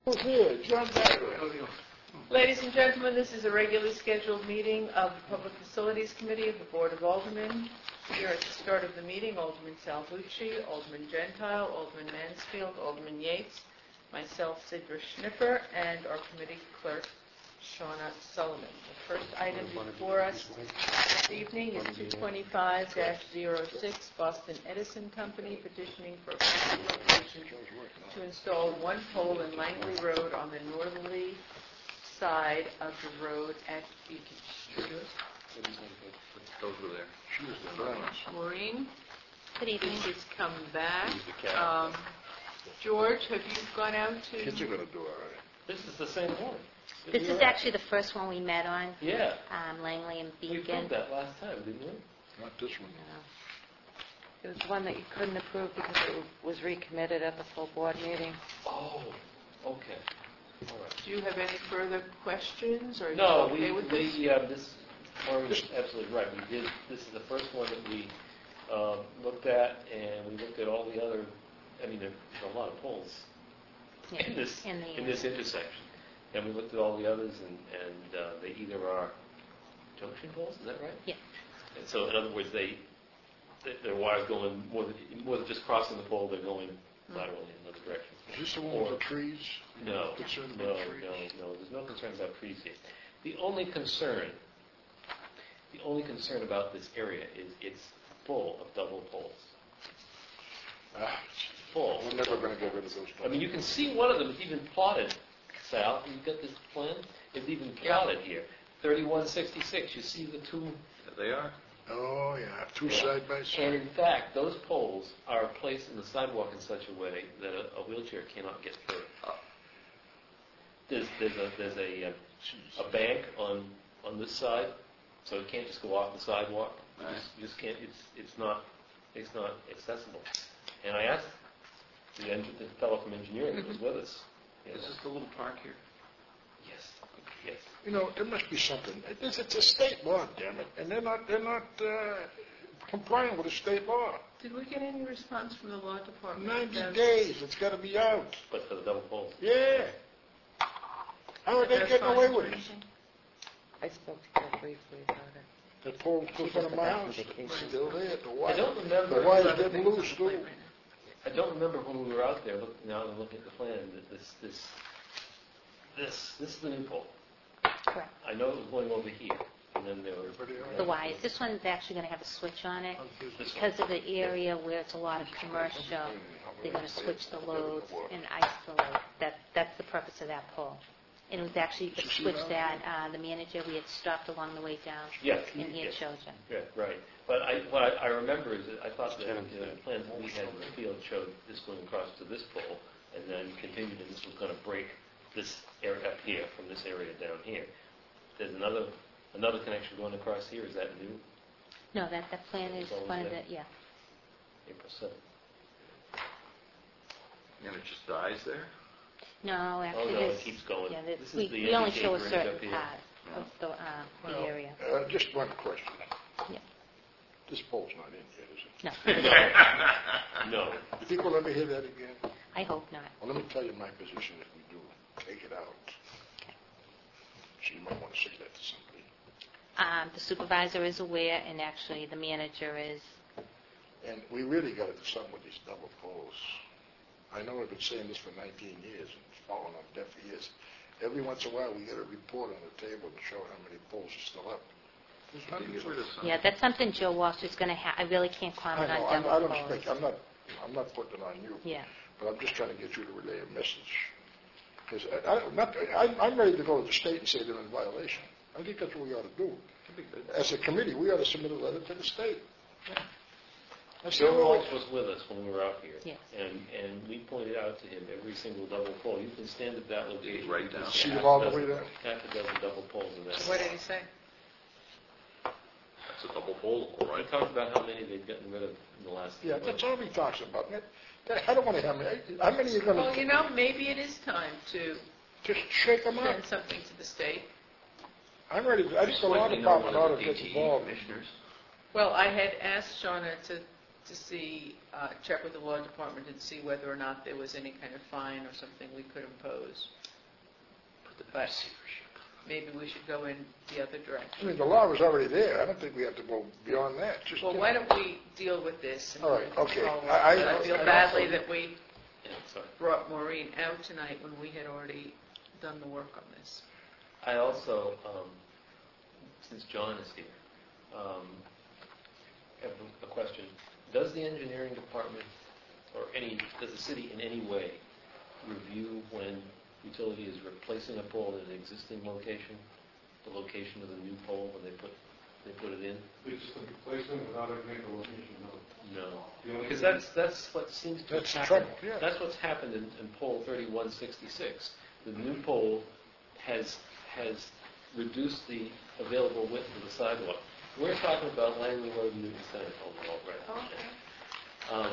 Who's here? John Bagwell. Ladies and gentlemen, this is a regularly scheduled meeting of the Public Facilities Committee of the Board of Aldermen. Here at the start of the meeting, Alderman Salvucci, Alderman Gentile, Alderman Mansfield, Alderman Yates, myself, Sidra Schnipper, and our committee clerk, Shauna Sullivan. The first item before us this evening is 225-06 Boston Edison Company petitioning for a permanent location to install one pole in Langley Road on the northerly side of the road at Beacon. Those were there. She was the Maureen, Good evening. this has come back. Who's the cat? George, have you gone out to... kids are going to do all right. This is the same one. This is actually the first one we met on, Yeah. Langley and We Beacon. approved that last time, didn't we? Not this one. It was one that you couldn't approve because it was recommitted at the full board meeting. Oh, okay. All right. Do you have any further questions, or are you No, okay with this? this, Maureen's absolutely right. We did, this is the first one that we looked at, and we looked at all the other, I mean, there's a lot of poles Yeah, in this in the, this intersection. And we looked at all the others, and they either are junction poles, is that right? Yeah. And so, in other words, their wires going more than just crossing the pole, they're going laterally in another direction. Is this the one with the trees? No, Concerned no, about trees? no. There's no concern about trees here. The only concern about this area is it's full of double poles. Full. We're never going to get rid of those. I mean, you can see one of them is even plotted, Sal. You've got this plan. It's even plotted here. 3166. You see the two? There they are. Oh, yeah, two side by And side. in fact, those poles are placed in the sidewalk in such a way that a wheelchair cannot get through. There's a bank on this side, so it can't just go off the sidewalk. You just can't. It's not accessible. And I asked the fellow from engineering that was with us. Is this the little park here? Yes. Yes. You know, there must be something. It's a state law, damn it, and they're not complying with the state law. Did we get any response from the law department? 90 days, it's got to be out. But for the double poles. Yeah. How are they getting away with it? I spoke to her briefly about it. The pole in front of my house, still there. I don't remember. The wire's getting loose, too. I don't remember when we were out there looking at the plan that this is the new pole. correct. I know it was going over here, and then there were The wires. This one's actually going to have a switch on it. Because of the area where it's a lot of commercial, they're going to switch the loads and isolate. That's the purpose of that pole. And it was actually, you could switch that, the manager, we had stopped along the way down. Yes. And he had yes. showed you. Yeah, right. But what I remember is that I thought that the plans that we had in the field showed this going across to this pole, and then continued, and this was going to break this area up here from this area down here. There's another connection going across here. Is that new? No, that plan is one of the, yeah. April 7th. And it just dies there? No, actually, no, there's... it keeps going. Yeah, This is we the only show a indicator certain up here. part of the area. Just one question. Yeah. This pole's not in yet, is it? No, No. You think we'll ever hear that again? I hope not. Well, let me tell you my position if we do take it out. So you might want to say that to somebody. The supervisor is aware, and actually the manager is. And we really got to do something with these double poles. I know I've been saying this for 19 years and it's falling on deaf ears. Every once in a while we get a report on the table to show how many poles are still up. There's hundreds of them. Yeah, that's something Joe Walsh is going to have. I really can't comment I know, on I double don't poles. expect, I'm not putting it on you. Yeah. But I'm just trying to get you to relay a message. Because I'm ready to go to the state and say they're in violation. I think that's what we ought to do. As a committee, we ought to submit a letter to the state. Joe Walsh was with us when we were out here. Yes. And we pointed out to him every single double pole. You can stand at that location. Right down. See them all the way down? Half a dozen double poles in that. What did he say? That's a double pole, all We right? talked about how many they'd gotten rid of in the last Yeah, few that's months. all he talks about. I don't want to have how many are you going to... Well, you know, maybe it is time to Just shake them up. send something to the state. I'm ready. I think the law Like we know one department ought of to the get DTE involved. commissioners. Well, I had asked Shauna to to see, check with the law department and see whether or not there was any kind of fine or something we could impose. But maybe we should go in the other I direction. mean, the law is already there. I don't think we have to go beyond that. Just, Well, you why know. don't we deal with this? And All right, okay. control it? I- I feel badly that we Yeah, sorry. brought Maureen out tonight when we had already done the work on this. I also, since John is here, have a question. Does the engineering department, or does the city in any way review when utility is replacing a pole in an existing location, the location of the new pole when they put it in? It's just a replacement without a make a location, no. No. The only Because thing- that's what seems to have That's the happened. trouble, yeah. That's what's happened in pole 3166. The new pole has reduced the available width of the sidewalk. We're talking about Langley Road and Newton Center overall, right?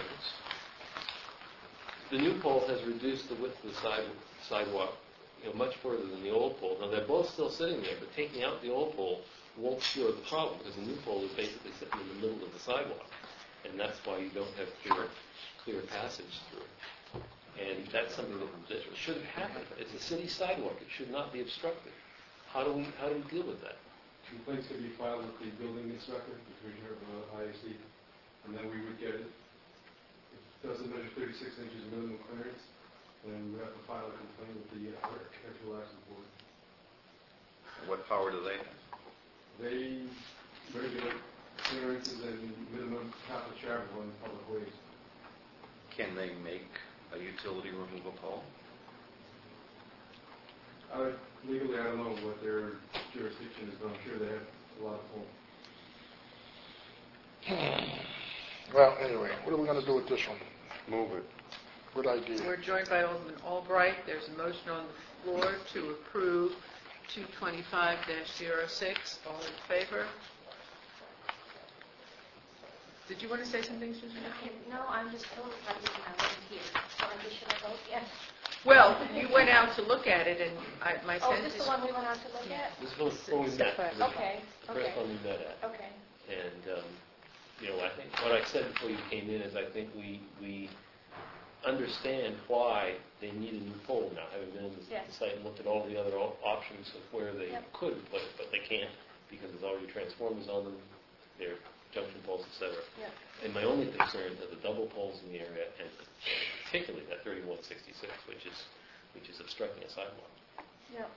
The new pole has reduced the width of the sidewalk, much further than the old pole. Now, they're both still sitting there, but taking out the old pole won't cure the problem, because the new pole is basically sitting in the middle of the sidewalk. And that's why you don't have clear passage through. And that's something that shouldn't happen. It's a city sidewalk. It should not be obstructed. How do we deal with that? Complaints could be filed with the building inspector, the commissioner of ISD, and then we would get it. If it doesn't measure 36 inches minimum clearance, then we have to file a complaint with the Architectural Access Board. What power do they have? They regulate clearances and minimum half a travel on public ways. Can they make a utility remove a pole? Legally, I don't know what their jurisdiction is, but I'm sure they have a lot of pull. Well, anyway, what are we going to do with this one? Move it. Good idea. We're joined by Alderman Albright. There's a motion on the floor to approve 225-06. All in favor? Did you want to say something, Susan? No, I'm just told I wasn't here, so I guess should I vote yes? Well, you went out to look at it, and my Oh, sense this is... is the one we went out to look at? This was before we met. Separate. Okay, The first one we met at. okay. And, I think what I said before you came in is I think we understand why they need a new pole now, having been in the Yes. site and looked at all the other options of where they Yep. could put it, but they can't because there's already transformers on them, they're junction poles, etc. Yep. And my only concern are the double poles in the area, and particularly that 3166, which is obstructing a sidewalk. Yep.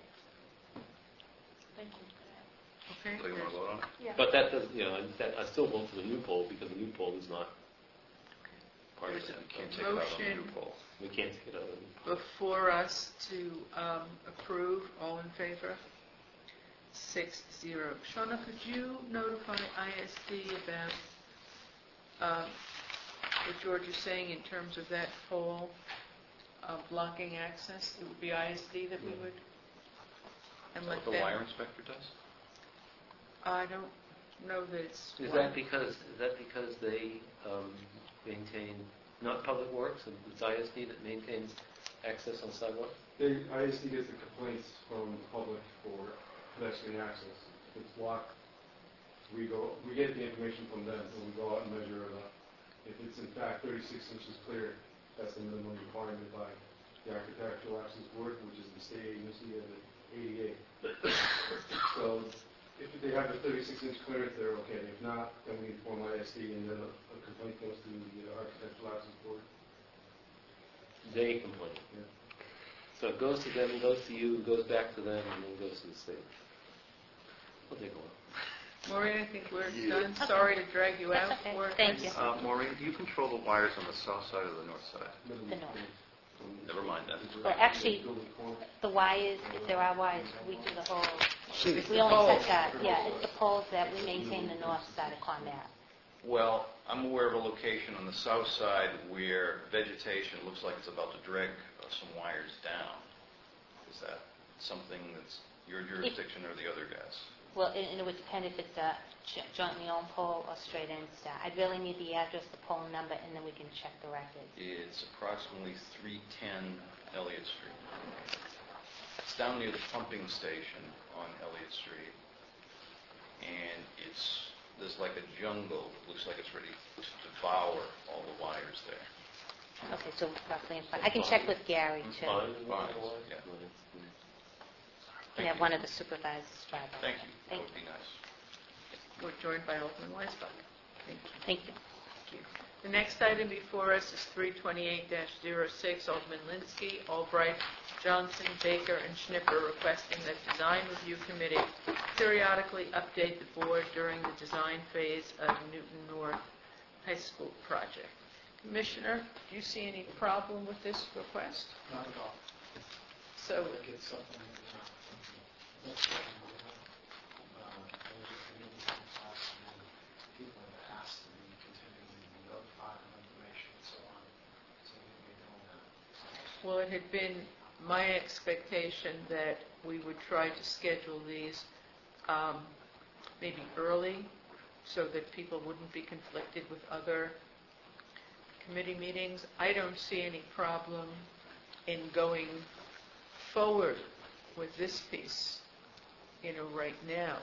Thank you for that. Okay. Do you want to vote on it? Yeah. But that does, I still vote for the new pole because the new pole is not part of There's that. You can't take it out on the new Motion. pole. We can't take it out of the Before us to approve, all in favor? 6-0. Shawna, could you notify ISD about what George is saying in terms of that pole blocking access? It would be ISD that we would, and Is that let what the them... wire inspector does? I don't know that it's... Is that because they maintain, not Public Works, and it's ISD that maintains access on sidewalks? ISD gets the complaints from the public for pedestrian access. If it's blocked, we get the information from them, and we go out and measure it up. If it's in fact 36 inches clear, that's the minimum requirement by the Architectural Access Board, which is the state agency of the ADA. So if they have a 36-inch clearance, they're okay. If not, then we inform ISD, and then a complaint goes to the Architectural Access Board. They complain. Yeah. So it goes to them, it goes to you, it goes back to them, and then goes to the state. We'll take a while. Maureen, I think we're Yeah. done. Sorry to drag you out. That's okay. for Thank this. you. Maureen, do you control the wires on the south side or the north side? The north. Never mind that. Well, actually, the wires, if there are wires, we do the whole, See, we only touch that. Yeah, it's the poles that we maintain the north side of Combat. Well, I'm aware of a location on the south side where vegetation looks like it's about to drag some wires down. Is that something that's your jurisdiction or the other guys? Well, and it would depend if it's a jointly owned pole or straight end star. I'd really need the address, the pole number, and then we can check the records. It's approximately 310 Elliott Street. It's down near the pumping station on Elliott Street, and it's there's like a jungle that looks like it's ready to devour all the wires there. Okay, so roughly in fine. I can check with Gary, too. Fine. Fine, yeah. And have one of the supervisors drive by. Thank you. That Thank would be nice. We're joined by Alderman Weisbach. Thank you. Thank you. Thank you. The next item before us is 328-06, Alderman Linsky, Albright, Johnson, Baker, and Schnipper requesting that Design Review Committee periodically update the board during the design phase of Newton North High School project. Commissioner, do you see any problem with this request? Not at all. So, I get something that's people have asked to be continually notified of information and so on. So we'll be doing that. well, it had been my expectation that we would try to schedule these maybe early so that people wouldn't be conflicted with other committee meetings. I don't see any problem in going forward with this piece, right now.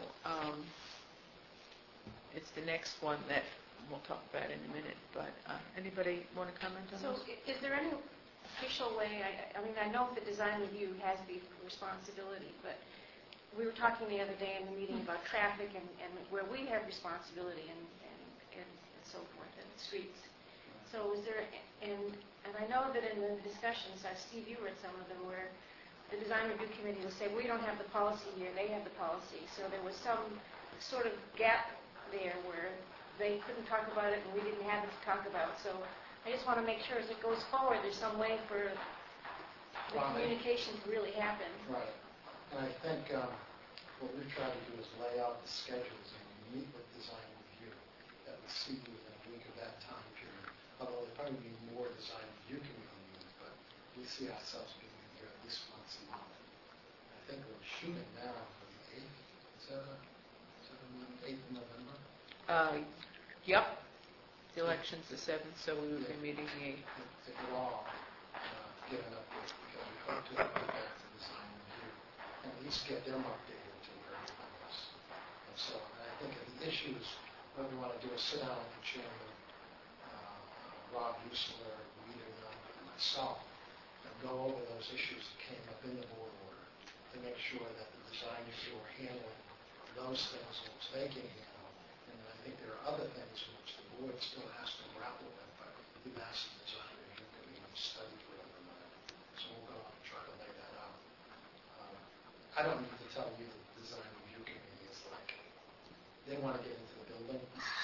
It's the next one that we'll talk about in a minute, but anybody want to comment on So this? is there any official way, I mean, I know the design review has the responsibility, but we were talking the other day in the meeting about traffic and where we have responsibility and so forth, and the streets. So is there, and I know that in the discussions, Steve, you read some of them, where the design review committee will say, we don't have the policy here, they have the policy. So there was some sort of gap there where they couldn't talk about it and we didn't have it to talk about. So I just want to make sure as it goes forward, there's some way for the communication to really happen. Right. And I think what we've tried to do is lay out the schedules and meet with design review that we see within a week of that time period. Although there probably be more design review committee meetings, but we see ourselves being here at least once a month. I think we're shooting now for the 8th. Is that a 8th of November? Yep. The election's the 7th, so we would be meeting the 8th. If we're all given up with, because we hope to get back to design review and at least get them updated to where everything is. And so I think of the issues, what we want to do is sit down with the chairman, Rob Usler, Rita Young, and myself, and go over those issues that came up in the board order to make sure that the design review are handling those things which they can handle. And I think there are other things which the board still has to grapple with, but we've asked the design review committee to study for them. So we'll go and try to lay that out. I don't need to tell you that the design review committee is like, they want to get into the building.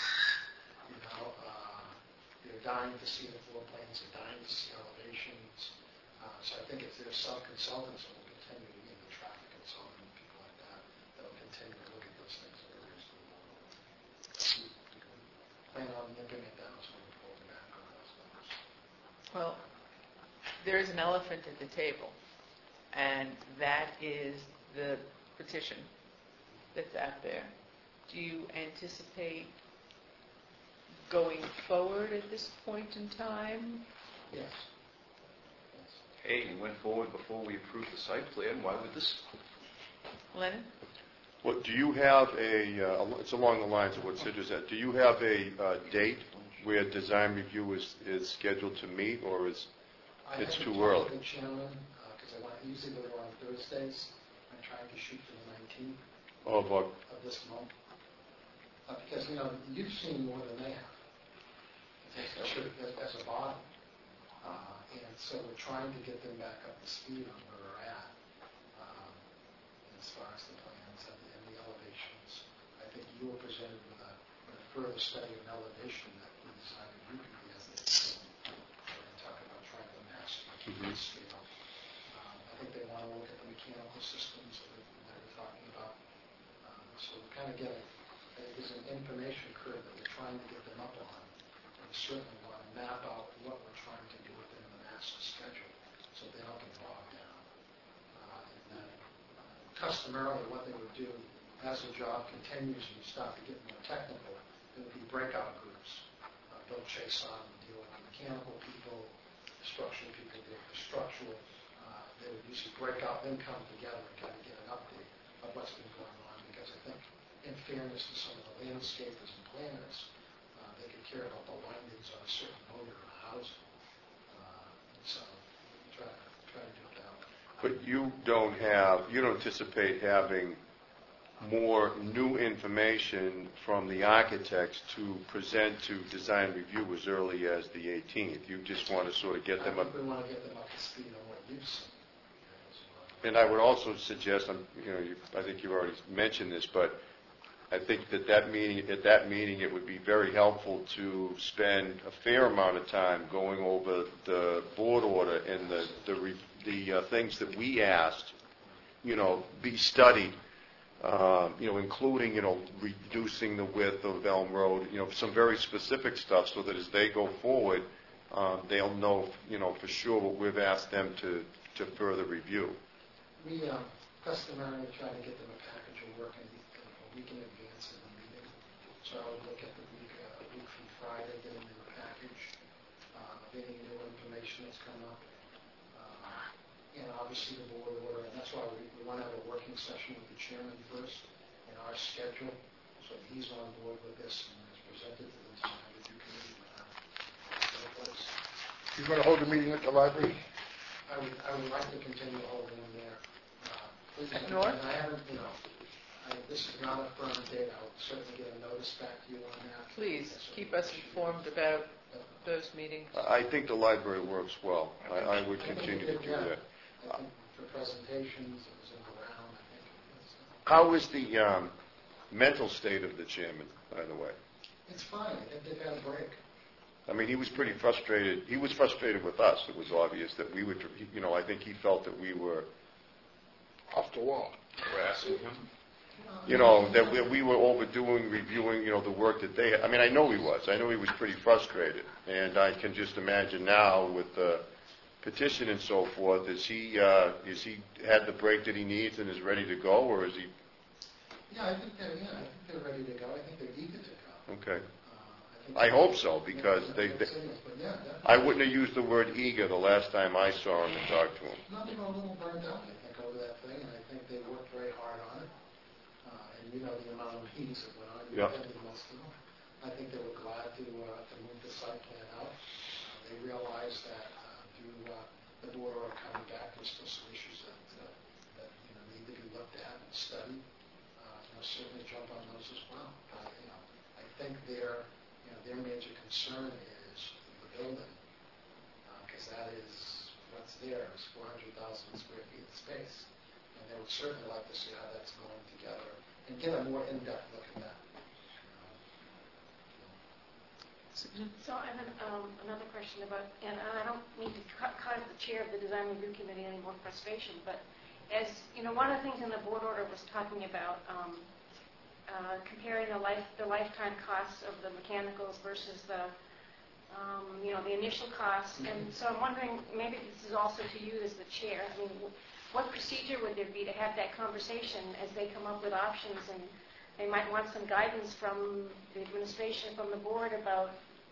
They're dying to see the floor plans, they're dying to see elevations. So I think if there's some consultants that will continue to be the traffic consultant and people like that, that will continue to look at those things in a reasonable way. Plan on nipping it down so we can pull back on those numbers. Well, there is an elephant at the table, and that is the petition that's out there. Do you anticipate going forward at this point in time? Yes. Hey, you went forward before we approved the site plan. Why would this? Lennon? Well, do you have it's along the lines of what Sid just said, do you have a date where design review is scheduled to meet, or is it's too early? I haven't talked to the chairman, because usually they're on Thursdays. I'm trying to shoot for the 19th of this month. Because, you've seen more than they have. As a body. And so we're trying to get them back up to speed on where we're at as far as the plans and the elevations. I think you were presented with a further study of an elevation that we decided you could be as they and talk about trying to match the scale. I think they want to look at the mechanical systems that we're talking about. So we're kind of getting, there's an information curve that we're trying to get them up on. And we certainly want to map out what we're trying to do within the master schedule so they don't get bogged down. And then customarily what they would do as the job continues and you start to get more technical, there would be breakout groups. They'll chase on and deal with the mechanical people, the structural people deal with the structural. They would usually break out, then come together and kind of get an update of what's been going on, because I think in fairness to some of the landscapers and planners, they could care about the windings on a certain owner of a house. So we try to do it that way. But you don't anticipate having more new information from the architects to present to design review as early as the 18th. You just want to sort of get them up. We want to get them up to speed on what you've seen. And I would also suggest, I think you've already mentioned this, but I think at that meeting, it would be very helpful to spend a fair amount of time going over the board order and the things that we asked, be studied. Including, reducing the width of Elm Road, some very specific stuff so that as they go forward, they'll know, for sure what we've asked them to further review. We customarily try to get them a package of work a week in advance of the meeting. So I would look at the week from Friday, getting them a package of any new information that's come up. And obviously the board order, and that's why we want to have a working session with the chairman first in our schedule, so that he's on board with this and is presented to the design review committee with You're going to hold the meeting at the library? I would like to continue holding them there. North? And I haven't, this is not a firm date. I'll certainly get a notice back to you on that. Please keep us informed about those meetings. I think the library works well. I would continue to do that. I think for presentations, it was in the round, I think it was. How is the mental state of the chairman, by the way? It's fine. I think they've had a break. I mean, he was pretty frustrated. He was frustrated with us. It was obvious that we would, I think he felt that we were Off the wall. Harassing him? that we were overdoing, reviewing, the work that they had. I mean, I know he was. I know he was pretty frustrated. And I can just imagine now with the petition and so forth, is he had the break that he needs and is ready to go, or is he? Yeah, I think they're ready to go. I think they're eager to go. Okay. I hope so, because I wouldn't have used the word eager the last time I saw him and talked to him. No, they were a little burned out, I think, over that thing, and I think they worked very hard on it. And the amount of meetings that went on, you attended most of them. I think they were glad to move the site plan out. They realized that the board order coming back, there's still some issues that need to be looked at and studied. Certainly jump on those as well. I think their major concern is the building, because that is what's there is 400,000 square feet of space, and they would certainly like to see how that's going together and get a more in-depth look at that. So I have another question about, and I don't mean to cause the chair of the design review committee any more frustration, but as one of the things in the board order was talking about comparing the lifetime costs of the mechanicals versus the initial costs. And so I'm wondering, maybe this is also to you as the chair. I mean, what procedure would there be to have that conversation as they come up with options, and they might want some guidance from the administration, from the board about,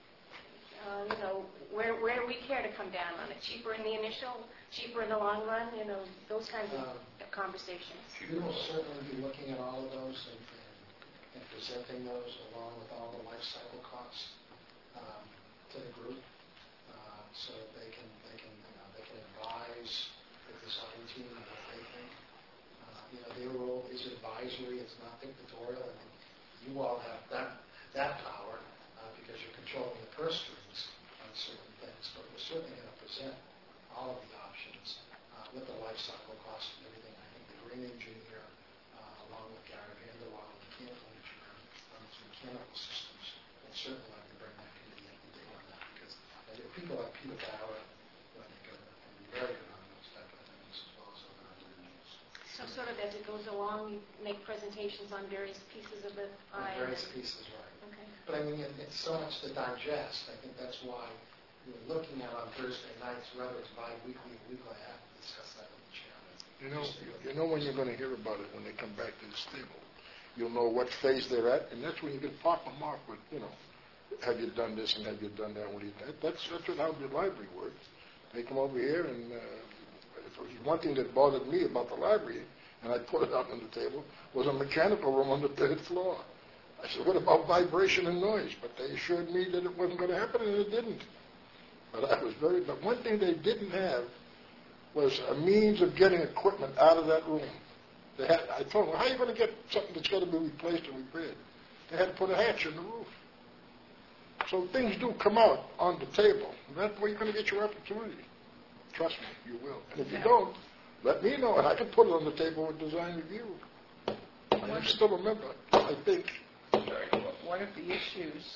where do we care to come down on it? Cheaper in the initial, cheaper in the long run? Those kinds of conversations. We will certainly be looking at all of those and presenting those along with all the life cycle costs to the group, so that they can advise the design team on what they think. Their role is advisory; it's not dictatorial. I mean, you all have that power because you're controlling the purse strings on certain things. But we're certainly going to present all of the options with the life cycle costs and everything. I think the green engineer, along with Gary Vanderwall, the mechanical engineer on those mechanical systems, would certainly like to bring that committee up to date on that, because people like Peter Bauer, I think, are very good on those type of things, as well as other engineers. So sort of as it goes along, you make presentations on various pieces of the pie. Various pieces, right. Okay. But I mean, it's so much to digest. I think that's why we're looking at on Thursday nights, whether it's bi-weekly or weekly, I have to discuss that with the chairman. You know when you're going to hear about it when they come back to this table. You'll know what phase they're at, and that's when you can pop them off with, have you done this and have you done that? What do you think? That's how the library works. They come over here, and one thing that bothered me about the library and I put it up on the table, was a mechanical room on the 3rd floor. I said, what about vibration and noise? But they assured me that it wasn't going to happen, and it didn't. But but one thing they didn't have was a means of getting equipment out of that room. I told them, how are you going to get something that's got to be replaced and repaired? They had to put a hatch in the roof. So things do come out on the table. That's where you're going to get your opportunity. Trust me, you will. And if you don't, let me know, and I can put it on the table with design review. I still remember, I think. One of the issues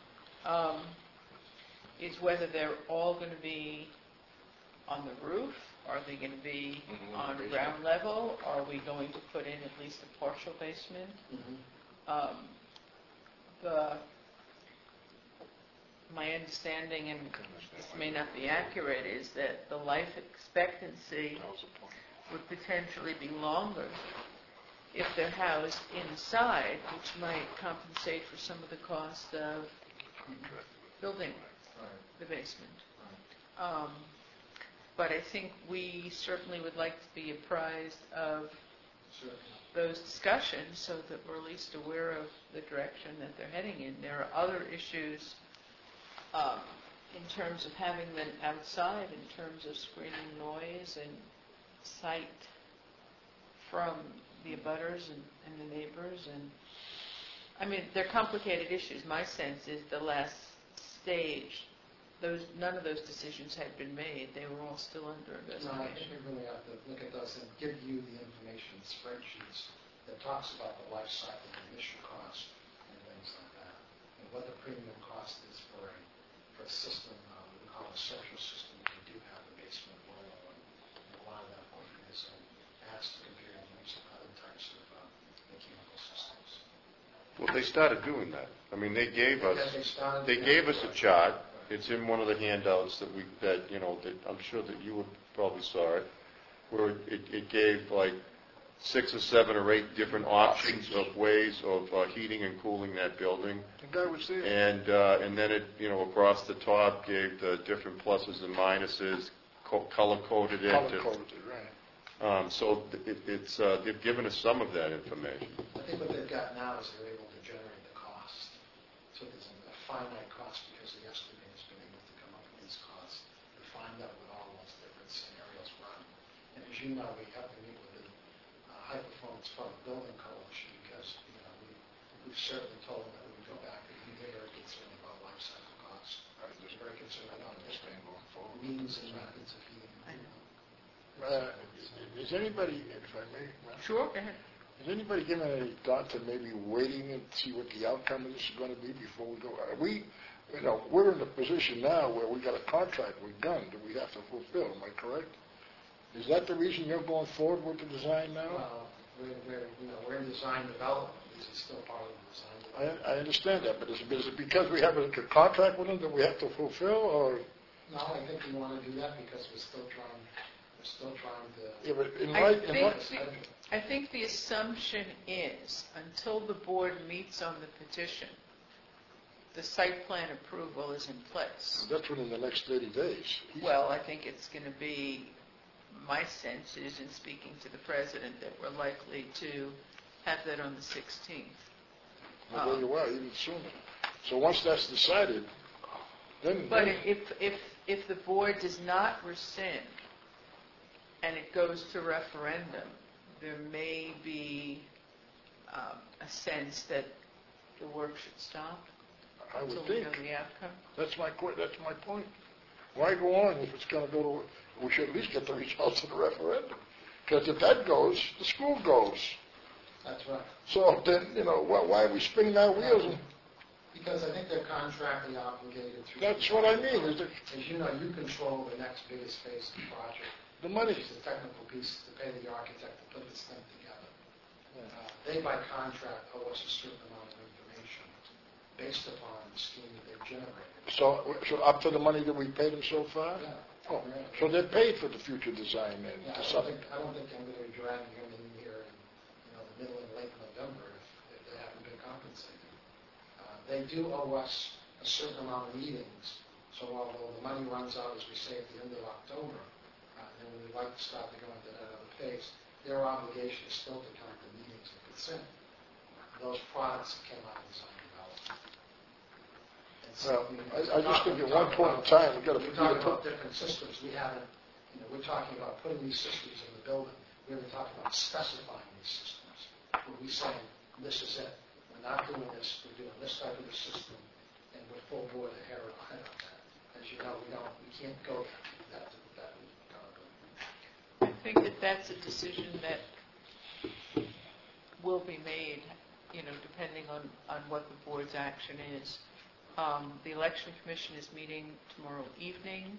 is whether they're all going to be on the roof. Are they going to be on ground level? Are we going to put in at least a partial basement? My understanding, and this may not be accurate, is that the life expectancy would potentially be longer if they're housed inside, which might compensate for some of the cost of building the basement. But I think we certainly would like to be apprised of those discussions so that we're at least aware of the direction that they're heading in. There are other issues in terms of having them outside, in terms of screening noise and sight from the abutters and the neighbors. And I mean, they're complicated issues. My sense is the last stage, none of those decisions had been made. They were all still under investigation. No, I think we really have to look at those and give you the information spreadsheets that talks about the life cycle, the initial cost, and things like that, and what the premium cost is for a system, we call a social system. We do have a basement below, and a lot of that work is asked to compare and use other types of mechanical systems. Well, they started doing that. I mean, they gave us a chart. It's in one of the handouts that I'm sure that you would probably saw it, where it gave like 6 or 7 or 8 different options of ways of heating and cooling that building. The guy was there. And then it, across the top gave the different pluses and minuses, color-coded it. Color-coded it, right. So they've given us some of that information. I think what they've got now is they're able to generate the cost. So there's a finite cost because the estimate has been able to come up with these costs and find out what all those different scenarios run. And as you know, we have to meet with the High Performance Public Building Coalition because we've certainly told them that we would go back and they're very concerned about life cycle costs. They're very concerned about means and methods of heating. Is anybody, if I may? Sure, go ahead. Has anybody given any thought to maybe waiting and see what the outcome of this is going to be before we go? We're in a position now where we got a contract with Gunn that we have to fulfill. Am I correct? Is that the reason you're going forward with the design now? Well, we're in design development. This is still part of the design development. I understand that, but is it because we have a contract with them that we have to fulfill, or? No, I think we want to do that because we're still trying to. Yeah, but I think the assumption is until the board meets on the petition, the site plan approval is in place. That's within the next 30 days. Well, I think it's going to be, my sense is, in speaking to the president, that we're likely to have that on the 16th. Well, there you are, even sooner. So once that's decided, then... But if the board does not rescind and it goes to referendum, there may be a sense that the work should stop I would until we think. know the outcome. That's my point. Why go on if it's going to go to... We should at least get the results of the referendum. Because if that goes, the school goes. That's right. So then, why are we spinning our wheels? Because I think they're contractually obligated to... That's what I mean. As you know, you control the next biggest phase of the project. The money. Which is the technical piece to pay the architect to put this thing together. They, by contract, owe us a certain amount of information based upon the scheme that they've generated. So up to the money that we paid them so far? Yeah. Oh, so they're paid for the future design then? Yeah, I don't think I'm going to be dragging them in here in the middle and late November if they haven't been compensated. They do owe us a certain amount of meetings, so although the money runs out, as we say, at the end of October, and we would like to start to go into that other phase, their obligation is still to come to meetings and consent. Those products came out of design development. And so, I just think at one point in time, we've got to we're talking about different systems. We haven't, we're talking about putting these systems in the building. We haven't talked about specifying these systems. We're saying, this is it. We're not doing this. We're doing this type of a system, and we're full board ahead on that. As you know, we can't go that I think that that's a decision that will be made, depending on what the board's action is. The Election Commission is meeting tomorrow evening.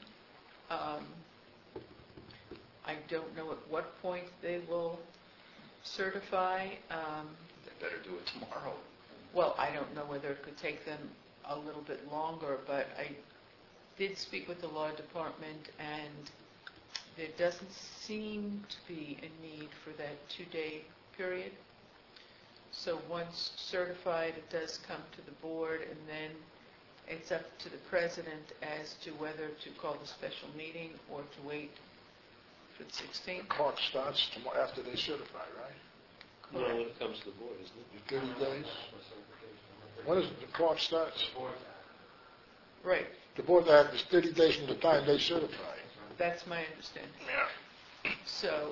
I don't know at what point they will certify. They better do it tomorrow. Well, I don't know whether it could take them a little bit longer, but I did speak with the law department, and there doesn't seem to be a need for that 2-day period. So once certified, it does come to the board, and then it's up to the president as to whether to call the special meeting or to wait for the 16th. The clock starts tomorrow after they certify, right? No, when it comes to the board, isn't it? The 30 days? When is it the clock starts? Right. The board act is 30 days from the time they certify. That's my understanding. Yeah. So,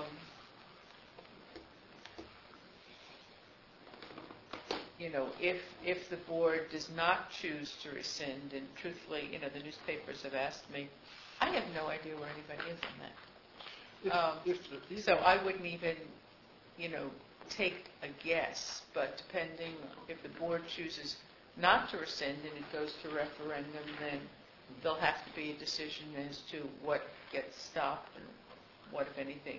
if the board does not choose to rescind, and truthfully, the newspapers have asked me, I have no idea where anybody is on that. So I wouldn't even, take a guess, but depending, if the board chooses not to rescind and it goes to referendum, then there'll have to be a decision as to what gets stopped and what, if anything,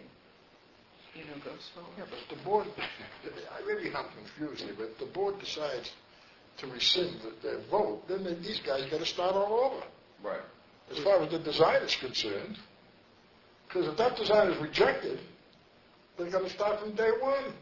goes forward. Yeah, but the board, I'm confused here, but if the board decides to rescind their vote, then these guys got to start all over. Right. As far as the design is concerned, because if that design is rejected, they're going to start from day one.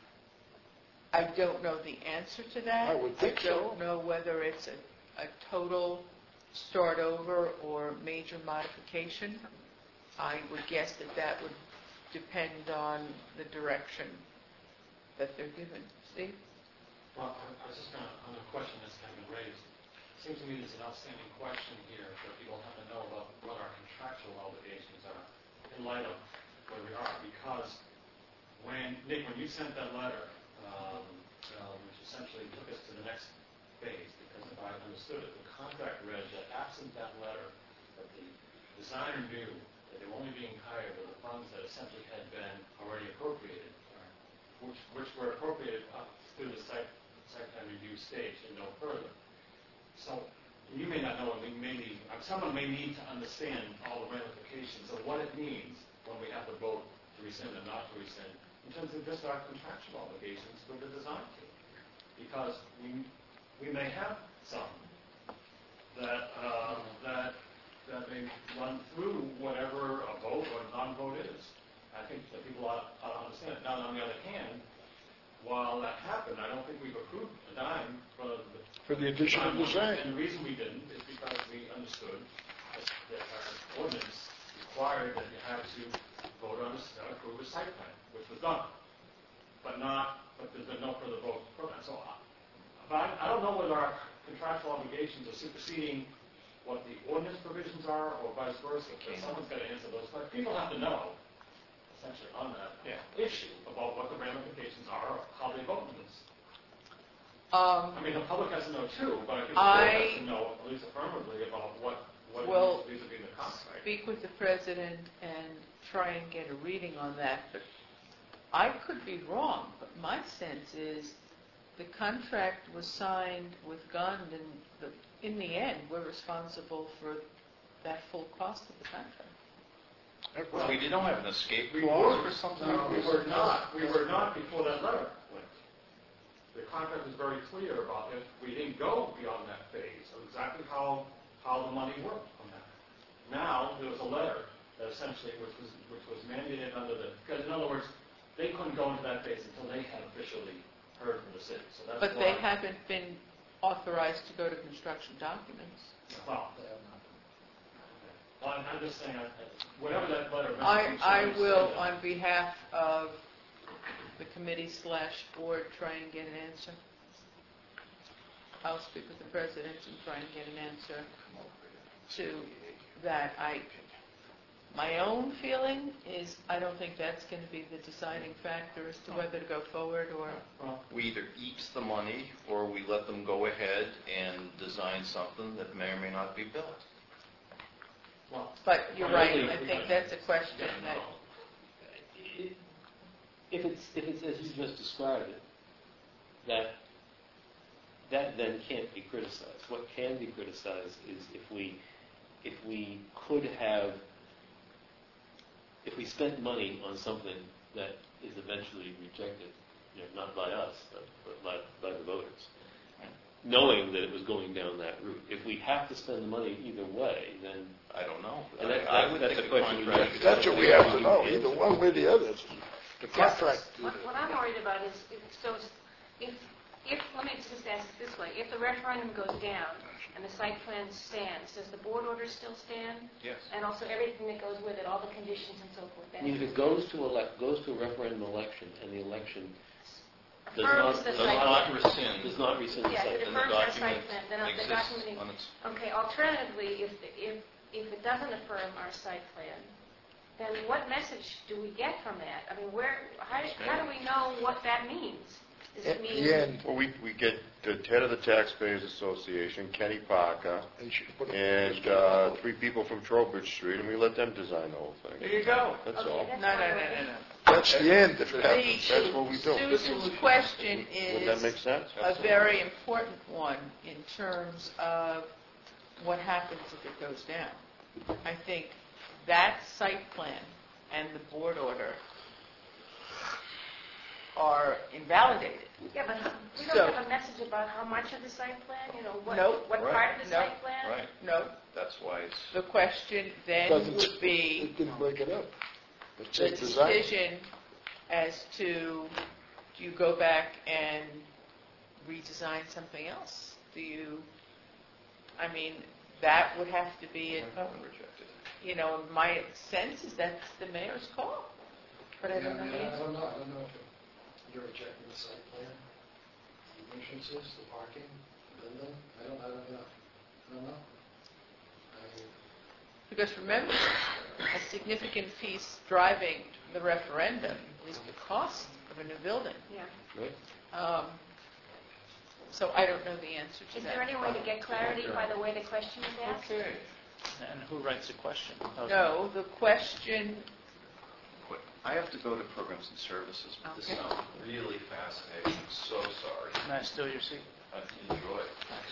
I don't know the answer to that. I would think so. I don't know whether it's a total start over or major modification. I would guess that would depend on the direction that they're given. Steve? Well, I was just going to, on a question that's kind of been raised, it seems to me there's an outstanding question here that people have to know about what our contractual obligations are in light of where we are. Because Nick, when you sent that letter, which essentially took us to the next phase, because if I understood it, the contract read that absent that letter, that the designer knew that they were only being hired with the funds that essentially had been already appropriated, which were appropriated up through the site plan review stage and no further. So you may not know, someone may need to understand all the ramifications of what it means when we have to vote to rescind and not to rescind, in terms of just our contractual obligations with the design team. Because we may have some that may run through whatever a vote or a non-vote is. I think that people ought to understand it. Now, on the other hand, while that happened, I don't think we've approved a dime for the additional design. And the reason we didn't is because we understood that our ordinance required that you had to vote on approve a site plan, which was done. But there's been no further vote for that. So, but I don't know whether our contractual obligations are superseding what the ordinance provisions are, or vice versa. Someone's got to answer those questions. People have to know, essentially, on that issue about what the ramifications are of how they vote on this. The public has to know too, but I think the board has to know, at least affirmatively, about what it means vis-a-vis the contract. Speak with the president and try and get a reading on that. But I could be wrong, but my sense is the contract was signed with Gund, and in the end, we're responsible for that full cost of the contract. Well, we don't have an escape We clause were, or something? we were not. We were not before that letter went. The contract was very clear about it. We didn't go beyond that phase of exactly how the money worked on that. Now, there was a letter that essentially, which was mandated under because in other words, they couldn't go into that phase until they had officially heard from the city. So that's But they haven't been authorized to go to construction documents. Well, Well, I'm just saying, whatever that letter of I information will, said, on behalf of the committee/board, try and get an answer. I'll speak with the president and try and get an answer to that. My own feeling is I don't think that's going to be the deciding factor as to whether to go forward or... well, We either eat the money, or we let them go ahead and design something that may or may not be built. well, But you're right, really, I think that's a question that... If it's as you just described it, that then can't be criticized. What can be criticized is if we could have, if we spent money on something that is eventually rejected, not by us, but by the voters, knowing that it was going down that route. If we have to spend the money either way, then I don't know. And I would that's think a the question we contract... should- That's what we have to know, either one way or the other. The contract, What I'm worried about is, if, let me just ask it this way, if the referendum goes down and the site plan stands, does the board order still stand? Yes. And also everything that goes with it, all the conditions and so forth? I mean, if it goes to a referendum election, and the election does Firms not, the Does site not plan. rescind. does not rescind the Yeah, site. it And the affirms our site document plan, then the exists document... on its... Okay, alternatively, if it doesn't affirm our site plan, then what message do we get from that? I mean, how do we know what that means? Does at it mean... the end, Well, we get the head of the Taxpayers Association, Kenny Parker, they should put and 3 people from Trowbridge Street, and we let them design the whole thing. There you go. That's Okay, all. that's No. fine. That's the end if it happens. That's what we do. Susan's question Would that make is sense? a very important one in terms of what happens if it goes down. I think that site plan and the board order are invalidated. Yeah, but we So- don't have a message about how much of the site plan, what Nope. what Right. part of the Nope. site plan? Right. No, That's why it's... the question then Doesn't- would be It didn't break it up. It the said design. decision as to, do you go back and redesign something else? That would have to be, Rejected. my sense is that's the mayor's call. But I don't know the I answer. don't know if you're rejecting the site plan, the entrances, the parking, the building. I don't know. Because remember, a significant piece driving the referendum is the cost of a new building. Yeah. Right? So I don't know the answer to Is that. there any way to get clarity by the way the question is asked? Okay. And who writes the question? No, the question, I have to go to Programs and Services, but this Okay. sounds really fascinating. I'm so sorry. Can I steal your seat? Enjoy.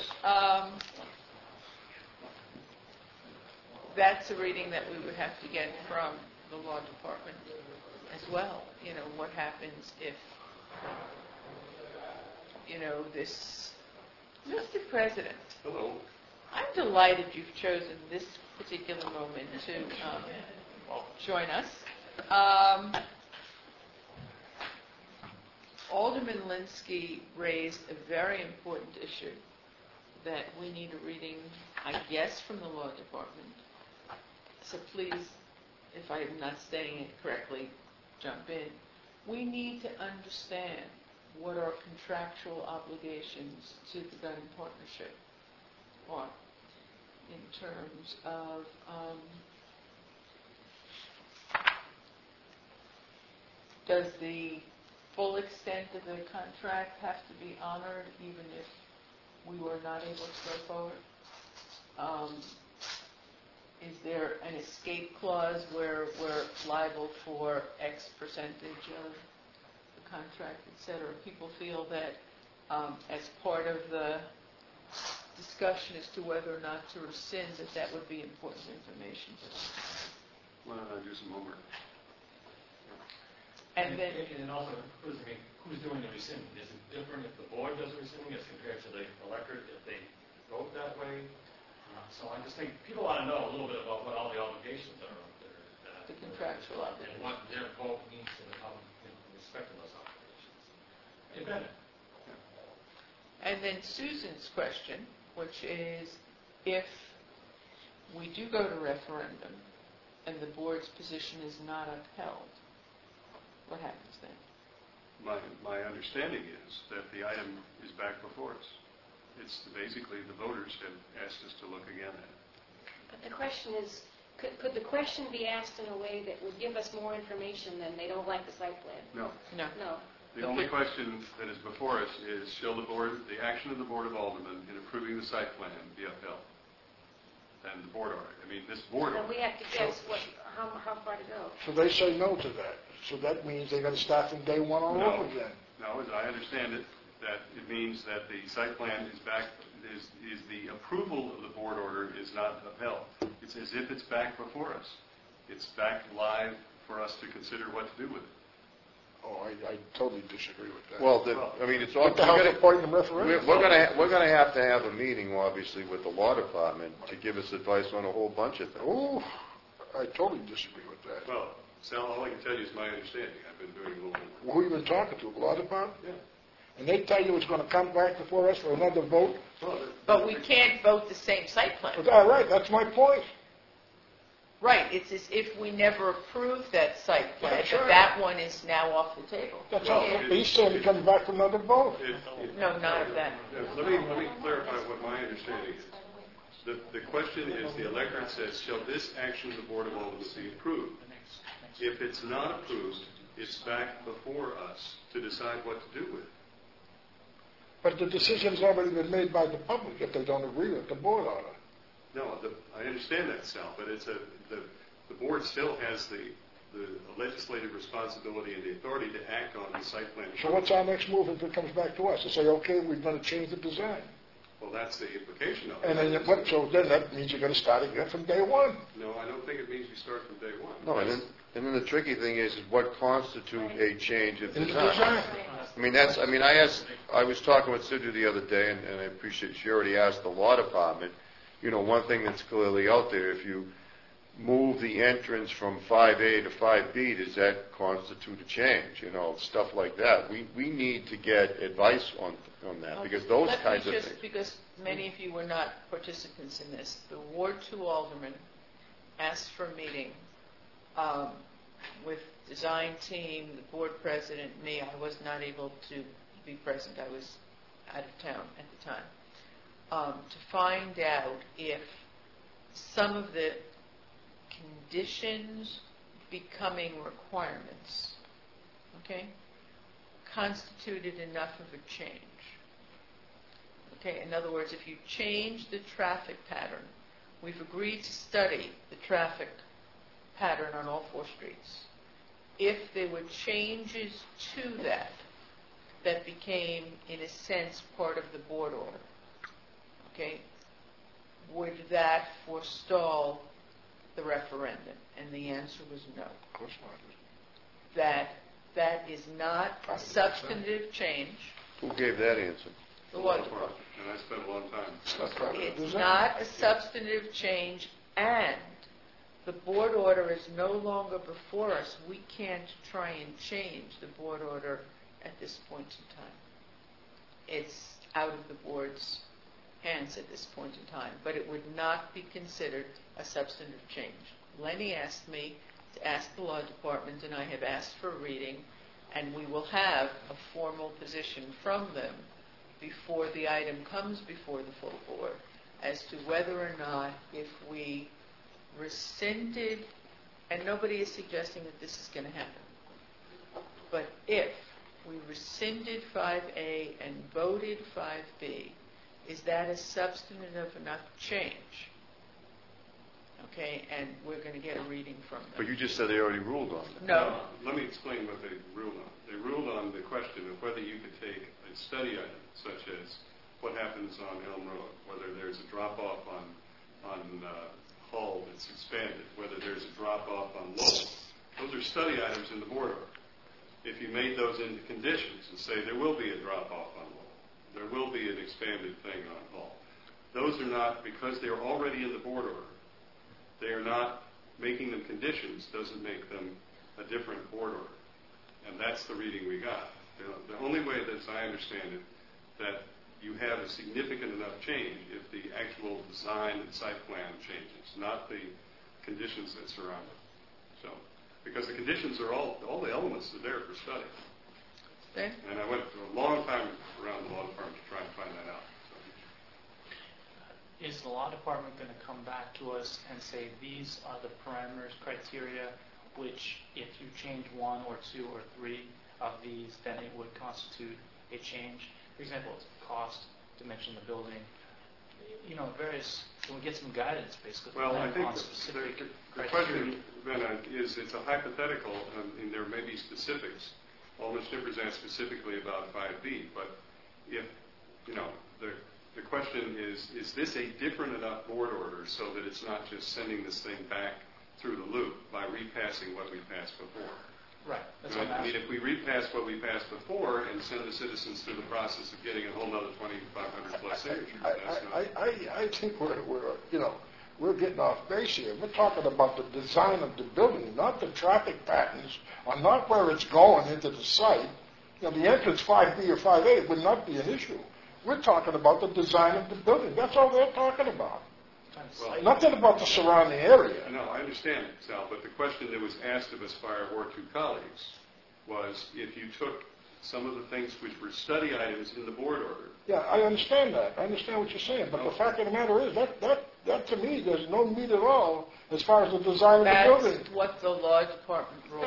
that's a reading that we would have to get from the law department as well. What happens if, this, Mr. President, Hello. I'm delighted you've chosen this particular moment to join us. Alderman Linsky raised a very important issue that we need a reading, I guess, from the law department. So please, if I am not saying it correctly, jump in. We need to understand what our contractual obligations to the gun partnership are in terms of does the full extent of the contract have to be honored even if we were not able to go forward? Is there an escape clause where we're liable for X percentage of the contract, et cetera? People feel that as part of the discussion as to whether or not to rescind, that would be important information to them. Why don't I do some homework? And then, And also, who's doing the rescinding? Is it different if the board does the rescinding as compared to the electorate if they vote that way? So I just think people ought to know a little bit about what all the obligations are up there. the contractual And obligation. what their vote means to the public in respect to those obligations. Hey, Bennett. And then Susan's question, which is if we do go to referendum, and the board's position is not upheld, what happens then? My understanding is that the item is back before us. It's basically the voters have asked us to look again at it. But the question is, could the question be asked in a way that would give us more information than they don't like the site plan? No. No. No. The only question that is before us is, shall the action of the Board of Aldermen in approving the site plan be upheld? And the board order. I mean, this board So order. we have to guess how far to go. So they say no to that. So that means they're going to start from day one all over again. No, as I understand it, that it means that the site plan is back, is the approval of the board order is not upheld. It's as if it's back before us. It's back live for us to consider what to do with it. Oh, I totally disagree with that. Well, I mean, it's all, What the hell's the point in referendum? we're going to have to have a meeting, obviously, with the law department to give us advice on a whole bunch of things. Oh, I totally disagree with that. Well, Sal, all I can tell you is my understanding. I've been doing a little bit. Who you been talking to, the law department? Yeah. And they tell you it's going to come back before us for another vote? But we can't vote the same site plan. All right, that's my point. Right, it's as if we never approved that site plan, That's but right. that one is now off the table. That's all. He's saying it comes back for another vote. No, not of that. Let me clarify what my understanding is. The question is, the electorate says, shall this action of the Board of Aldermen be approved? If it's not approved, it's back before us to decide what to do with it. But the decision's already been made by the public if they don't agree with the board order. No, I understand that, Sal, but the board still has the legislative responsibility and the authority to act on the site plan. So what's our next move if it comes back to us? To say, okay, we're going to change the design. Well, that's the implication of it. And then what? So then that means you're going to start again from day one. No, I don't think it means we start from day one. No, and then the tricky thing is what constitutes a change of In the design. design. I was talking with Sidhu the other day, and I appreciate she already asked the law department. You know, one thing that's clearly out there, if you move the entrance from 5A to 5B, does that constitute a change? You know, stuff like that. We need to get advice on that, because those kinds of things. Because many of you were not participants in this, the Ward 2 alderman asked for a meeting with design team, the board president, me. I was not able to be present. I was out of town at the time. To find out if some of the conditions becoming requirements, okay, constituted enough of a change. Okay, in other words, if you change the traffic pattern, we've agreed to study the traffic pattern on all 4 streets. If there were changes to that became, in a sense, part of the board order, okay, would that forestall the referendum? And the answer was no. Of course not. That is not a substantive change. Who gave that answer? The water department. And I spent a long time. It's not a substantive change, and the board order is no longer before us. We can't try and change the board order at this point in time. It's out of the board's hands at this point in time, but it would not be considered a substantive change. Lenny asked me to ask the law department, and I have asked for a reading, and we will have a formal position from them before the item comes before the full board as to whether or not, if we rescinded, and nobody is suggesting that this is going to happen, but if we rescinded 5A and voted 5B, is that a substantive enough change? Okay, and we're going to get a reading from them. But you just said they already ruled on it. No. Let me explain what they ruled on. They ruled on the question of whether you could take a study item, such as what happens on Elm Road, whether there's a drop-off on Hull that's expanded, whether there's a drop-off on Lowell. Those are study items in the board order. If you made those into conditions and say there will be a drop-off on Lowell, there will be an expanded thing on Hull, those are not, because they're already in the board order, they are not making them conditions, doesn't make them a different board order. And that's the reading we got. The only way, as I understand it, that you have a significant enough change if the actual design and site plan changes, not the conditions that surround it. So, because the conditions are all the elements are there for study. Okay. And I went for a long time around the law department to try and find that out. So. Is the law department going to come back to us and say, these are the parameters, criteria, which if you change one or two or three of these, then it would constitute a change? For example, it's cost, dimension of the building, various, can we get some guidance, basically, Well, I think on the specific question, Ben, is it's a hypothetical, and there may be specifics. Alderman Snippers asked specifically about 5B, but if, the question is this a different enough board order so that it's not just sending this thing back through the loop by repassing what we passed before? Right. That's what I'm I mean, asking. if we repass what we passed before and send the citizens through the process of getting a whole other 2,500 plus signatures, that's not... I think we're getting off base here. We're talking about the design of the building, not the traffic patterns, or not where it's going into the site. The entrance 5B or 5A would not be an issue. We're talking about the design of the building. That's all they're talking about. Well, Nothing about the surrounding area. No, I understand, Sal, but the question that was asked of us by our Ward 2 colleagues was if you took some of the things which were study items in the board order. Yeah, I understand that. I understand what you're saying. But the fact of the matter is that to me, there's no meat at all as far as the design of the building. That's what the law department rules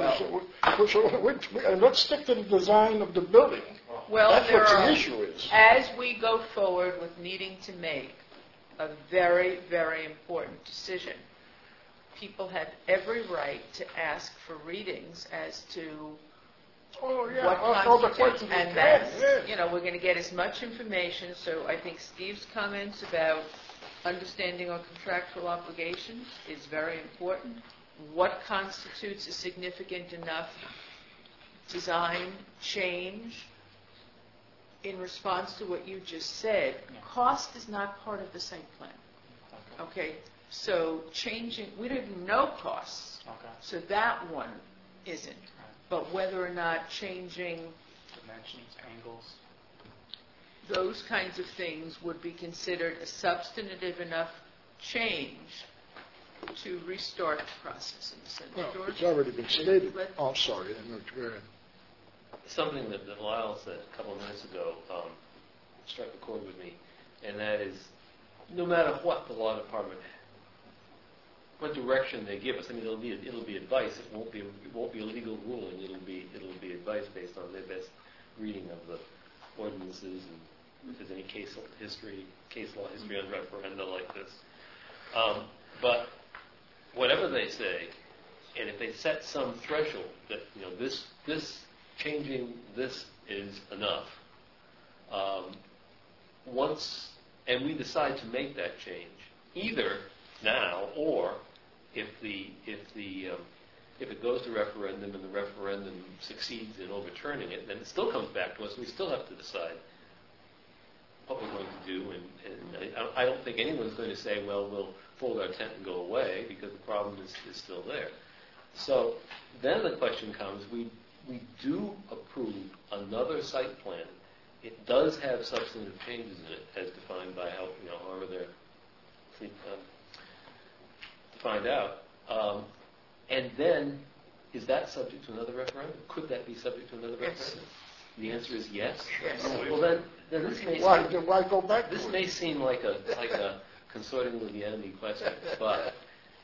And let's stick to the design of the building. Well, that's what the issue is. As we go forward with needing to make a very, very important decision, people have every right to ask for readings as to what constitutes, and that's, we're going to get as much information. So I think Steve's comments about understanding our contractual obligations is very important. What constitutes a significant enough design change in response to what you just said? Cost is not part of the site plan. Okay, so changing, we don't even know costs, so that one isn't. But whether or not changing dimensions, angles, those kinds of things would be considered a substantive enough change to restart the process in the sense. Well, George? it's already been stated. Oh, I'm sorry. I know go ahead. Something that Lyle said a couple of minutes ago struck a chord with me, and that is, no matter what the law department, what direction they give us, I mean, it'll be advice. It won't be a legal ruling. It'll be advice based on their best reading of the ordinances and if there's any case law history on referenda like this. But whatever they say, and if they set some threshold that this changing this is enough, and we decide to make that change, either now or if it goes to referendum and the referendum succeeds in overturning it, then it still comes back to us. We still have to decide what we're going to do, and I don't think anyone's going to say, well, we'll fold our tent and go away, because the problem is still there. So then the question comes, we do approve another site plan. It does have substantive changes in it, as defined by however they're defined out. And then, is that subject to another referendum? Could that be subject to another referendum? The answer is yes. Well, then this may why go back? This may seem like a consorting with the enemy question, but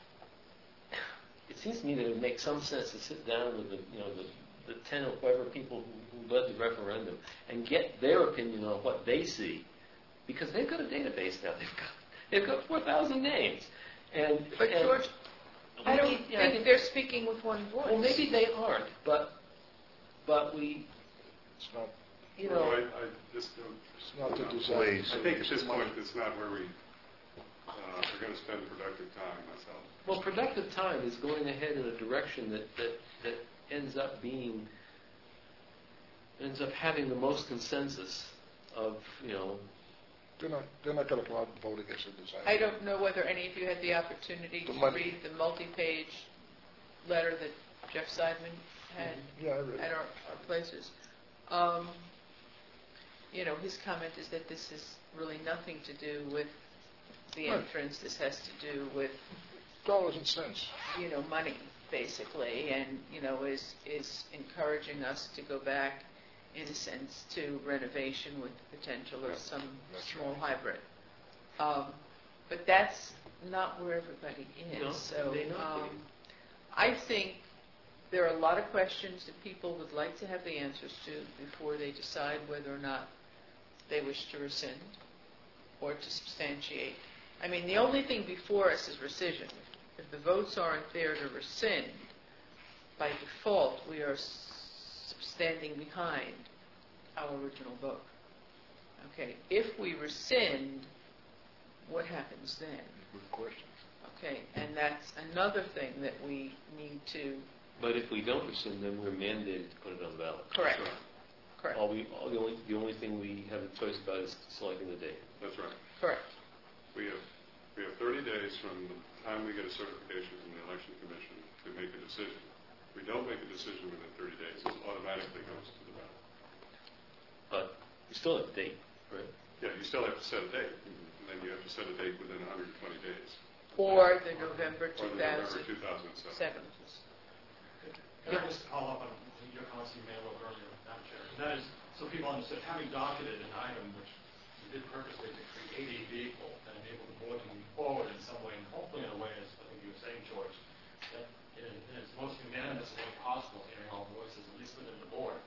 it seems to me that it would make some sense to sit down with the 10 or whoever people who led the referendum and get their opinion on what they see, because they've got a database now. They've got 4,000 names. But George, I don't think they're speaking with one voice. Well, maybe they aren't, but we. It's not. It's not the design. I think at this point it's not where we are going to spend productive time. Myself. Well, productive time is going ahead in a direction that ends up having the most consensus of They're not going to go out and vote against the design. I don't know whether any of you had the opportunity to read the multi-page letter that Jeff Seidman had I read at our places. his comment is that this is really nothing to do with the Right. entrance. This has to do with, Dollars and cents. money, basically, and, is encouraging us to go back, in a sense, to renovation with the potential of some That's small right. hybrid. But that's not where everybody is. No, So they not be. I think there are a lot of questions that people would like to have the answers to before they decide whether or not they wish to rescind or to substantiate. I mean, the only thing before us is rescission. If the votes aren't there to rescind, by default, we are standing behind our original vote. Okay, if we rescind, what happens then? Good question. Okay, and that's another thing that we need to But if we don't rescind, then we're mandated to put it on the ballot. correct. That's right. Correct. The only thing we have a choice about is selecting the date. That's right. Correct. We have 30 days from the time we get a certification from the Election Commission to make a decision. If we don't make a decision within 30 days, it automatically goes to the ballot. But we still have a date, right? Yeah, you still have to set a date, and then you have to set a date within 120 days. Or the November Or the November 2007. 2007. Can I just follow up on your comments you made a little earlier, Madam Chair? And that is, so people understood, having docketed an item which we did purposely to create a vehicle that enabled the board to move forward in some way, and hopefully in a way, as I think you were saying, George, that in its most unanimous way possible, hearing all voices, at least within the board.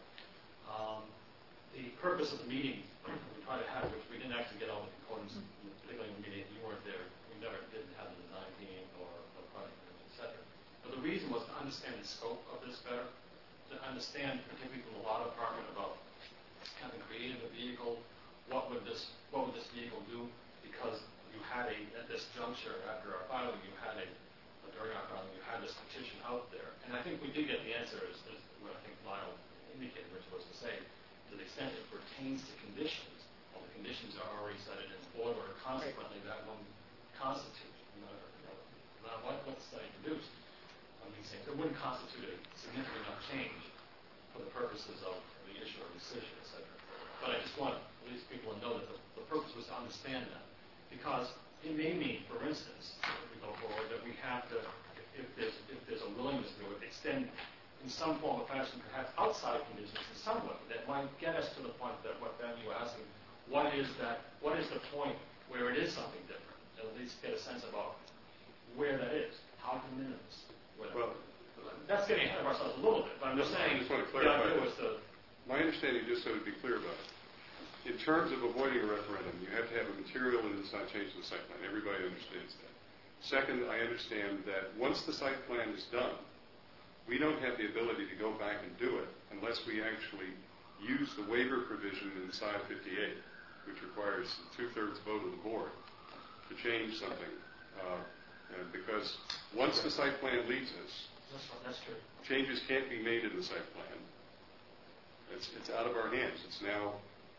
The purpose of the meeting we tried to have, which we didn't actually get all the concordance, particularly in the meeting, you weren't there, we never did have the design meeting or project, et cetera. But the reason was to understand the scope of this better, to understand, particularly from the law department, about having created a vehicle, what would this vehicle do? Because you had at this juncture, after our filing, during our filing, you had this petition out there. And I think we did get the answer, as what I think Lyle indicated, which was to say, to the extent it pertains to conditions, well, the conditions are already cited in the board order, consequently, that won't constitute, what's the study produced? It wouldn't constitute a significant enough change for the purposes of the issue of decision, et cetera. But I just want at least people to know that the purpose was to understand that. Because it may mean, for instance, if we go forward, that we have to, if there's a willingness to extend in some form or fashion, perhaps outside conditions in some way, that might get us to the point that what Ben, you were asking, what is the point where it is something different? At least get a sense about where that is, how to minimize. Well, that's getting ahead of ourselves a little bit, but I'm just saying, I just want to the clarify idea this. was to, My understanding, just so to be clear about it, in terms of avoiding a referendum, you have to have a material that does not change the site plan. Everybody understands that. Second, I understand that once the site plan is done, we don't have the ability to go back and do it unless we actually use the waiver provision inside 58, which requires a two-thirds vote of the board to change something. Because once the site plan leaves us, that's true. changes can't be made in the site plan. It's out of our hands. It's out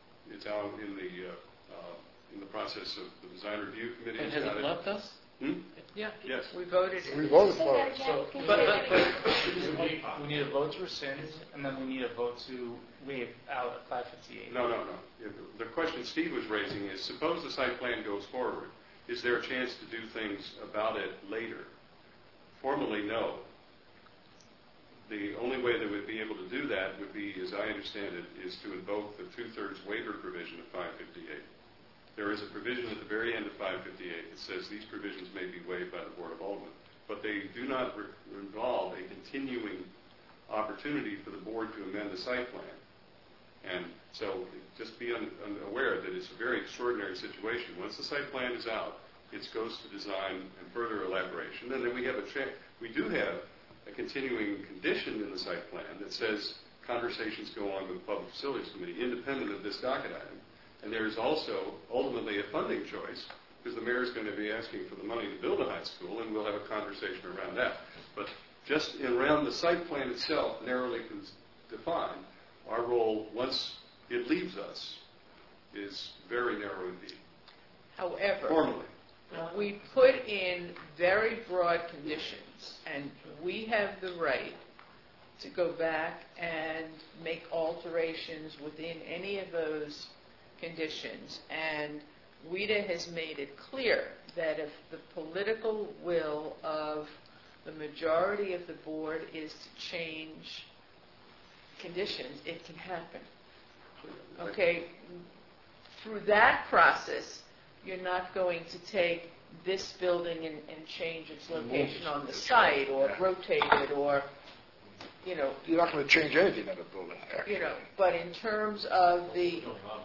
in the process of the design review committee. And has it left us? Yeah. Yes. We voted. We voted for it. So, but we need a vote to rescind, and then we need a vote to waive out 558. No. The question Steve was raising is, suppose the site plan goes forward, is there a chance to do things about it later? Formally, no. The only way that we'd be able to do that would be, as I understand it, is to invoke the two-thirds waiver provision of 558. There is a provision at the very end of 558 that says these provisions may be waived by the Board of Aldermen, but they do not involve a continuing opportunity for the board to amend the site plan. And so just be aware that it's a very extraordinary situation. Once the site plan is out, it goes to design and further elaboration. And then we do have a continuing condition in the site plan that says conversations go on with the Public Facilities Committee independent of this docket item. And there is also ultimately a funding choice, because the mayor is going to be asking for the money to build a high school, and we'll have a conversation around that. But just around the site plan itself, narrowly defined, our role, once it leaves us, is very narrow indeed. However, Formally. we put in very broad conditions, and we have the right to go back and make alterations within any of those conditions, and WIDA has made it clear that if the political will of the majority of the board is to change conditions, it can happen. Okay? Through that process, you're not going to take this building and change its location on the site, or rotate it, or, you know, You're not going to change anything in the building, actually. you know, but in terms of the,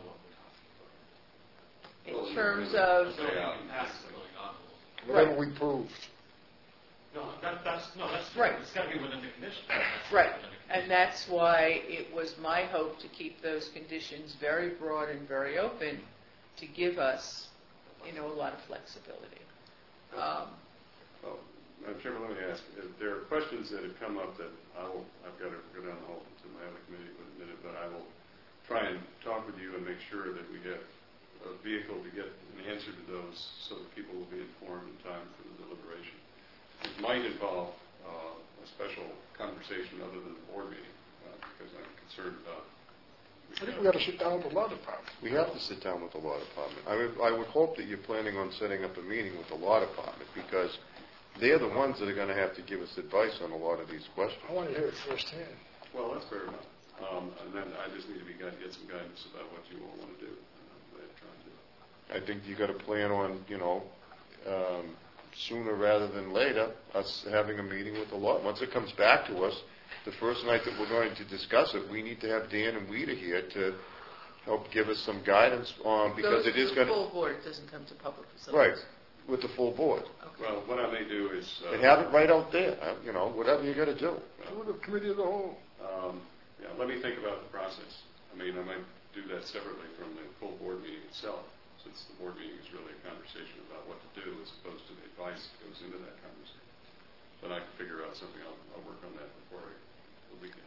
in terms of, Whatever we proved. That's Right. It's got to be within the condition. right, and that's why it was my hope to keep those conditions very broad and very open, to give us, you know, a lot of flexibility. Well, Madam Chairman, let me ask, there are questions that have come up that I've got to go down the hall to my other committee in a minute, but I will try and talk with you and make sure that we get a vehicle to get an answer to those so that people will be informed in time for the deliberation. It might involve a special conversation other than the board meeting, because I'm concerned about... I think we got to sit down with the law department. We have to sit down with the law department. I would hope that you're planning on setting up a meeting with the law department, because they're the ones that are going to have to give us advice on a lot of these questions. I want to hear it firsthand. Well, that's fair enough. And then I just need to get some guidance about what you all want to do. I think you got to plan on, you know, sooner rather than later, us having a meeting with the law. Once it comes back to us, the first night that we're going to discuss it, we need to have Dan and Weta here to help give us some guidance on, because it is going to... The full board doesn't come to public Right, facilities. with the full board. Okay. Well, what I may do is... And have it right out there, you know, whatever you got to do. Do the committee of the whole. Yeah, let me think about the process. I mean, I might do that separately from the full board meeting itself, since the board meeting is really a conversation about what to do as opposed to the advice that goes into that conversation. But I can figure out something. I'll work on that before the weekend.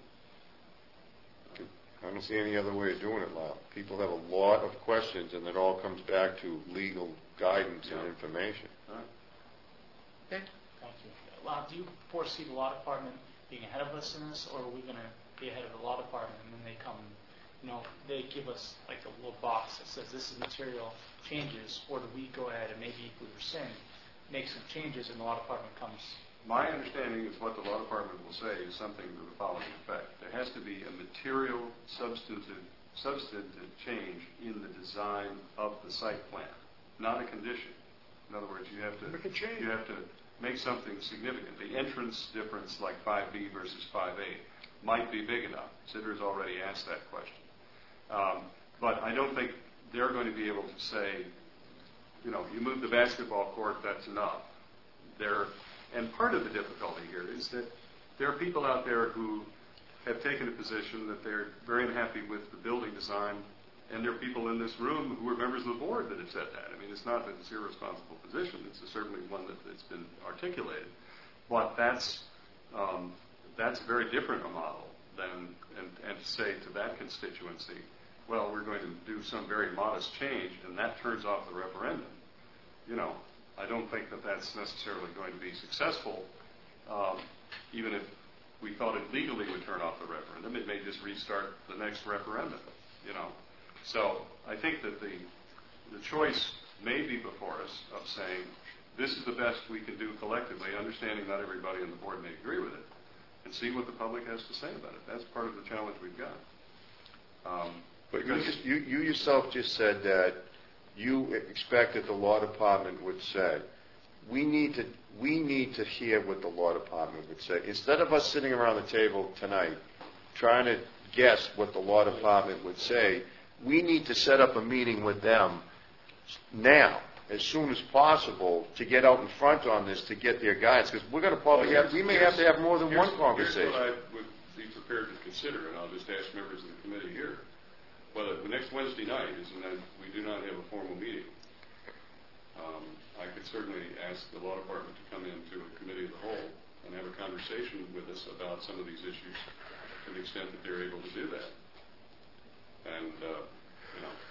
I don't see any other way of doing it, Lyle. People have a lot of questions, and it all comes back to legal guidance and information. All right. Okay. Thank you. Lyle, do you foresee the law department being ahead of us in this, or are we going to be ahead of the law department and then they come, you know, they give us like a little box that says this is material changes, or do we go ahead and maybe if we were saying, make some changes and the law department comes? My understanding is what the law department will say is something to the following effect. There has to be a material, substantive change in the design of the site plan, not a condition. In other words, you have to make something significant. The entrance difference, like 5B versus 5A, might be big enough. Sidder's already asked that question. But I don't think they're going to be able to say, you know, you move the basketball court, that's enough. And part of the difficulty here is that there are people out there who have taken a position that they're very unhappy with the building design, and there are people in this room who are members of the board that have said that. I mean, it's not that it's an irresponsible position. It's certainly one that's been articulated. But that's very different a model than, and to say to that constituency, well, we're going to do some very modest change, and that turns off the referendum. You know, I don't think that that's necessarily going to be successful, even if we thought it legally would turn off the referendum. It may just restart the next referendum, you know. So I think that the choice may be before us of saying, this is the best we can do collectively, understanding not everybody on the board may agree with it, and see what the public has to say about it. That's part of the challenge we've got. But you yourself just said that you expect that the law department would say. We need to hear what the law department would say. Instead of us sitting around the table tonight trying to guess what the law department would say, we need to set up a meeting with them now, as soon as possible, to get out in front on this, to get their guidance, because we're going to probably we may have to have more than one conversation. Here's what I would be prepared to consider, and I'll just ask members of the committee here, whether the next Wednesday night is when we do not have a formal meeting. I could certainly ask the law department to come into a committee of the whole and have a conversation with us about some of these issues to the extent that they're able to do that. And, you know,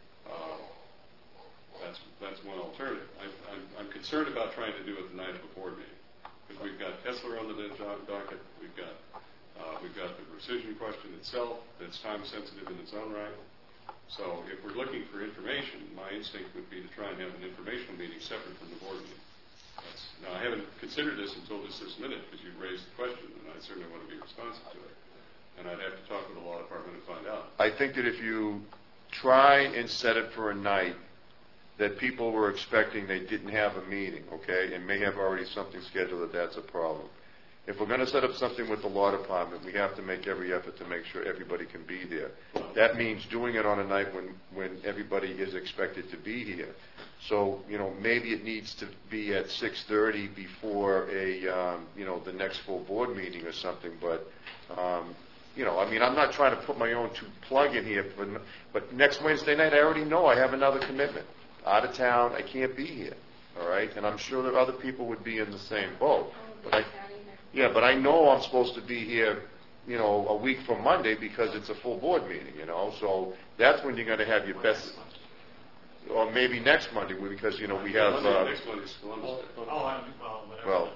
that's one alternative. I'm concerned about trying to do it the night of a board meeting, because we've got Kessler on the docket, we've got the rescission question itself that's time sensitive in its own right, So if we're looking for information, my instinct would be to try and have an informational meeting separate from the board meeting. Now, I haven't considered this until this minute, because you raised the question, and I certainly want to be responsive to it. And I'd have to talk with the law department and find out. I think that if you try and set it for a night that people were expecting they didn't have a meeting, okay, and may have already something scheduled, that's a problem. If we're going to set up something with the law department, we have to make every effort to make sure everybody can be there. That means doing it on a night when everybody is expected to be here. So, maybe it needs to be at 6:30 before the next full board meeting or something, but, I'm not trying to put my own plug in here, but next Wednesday night, I already know I have another commitment. Out of town, I can't be here, all right? And I'm sure that other people would be in the same boat. But I know I'm supposed to be here, a week from Monday because it's a full board meeting, So that's when you're going to have your best, or maybe next Monday because, we have... next Monday's Columbus Day. Well,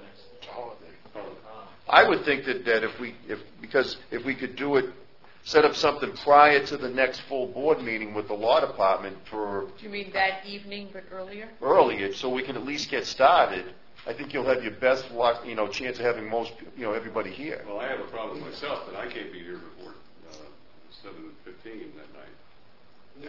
I would think that if we could do it, set up something prior to the next full board meeting with the law department for... Do you mean that evening, but earlier? Earlier, so we can at least get started. I think you'll have your best chance of having everybody here. Well, I have a problem myself that I can't be here before 7:15 that night.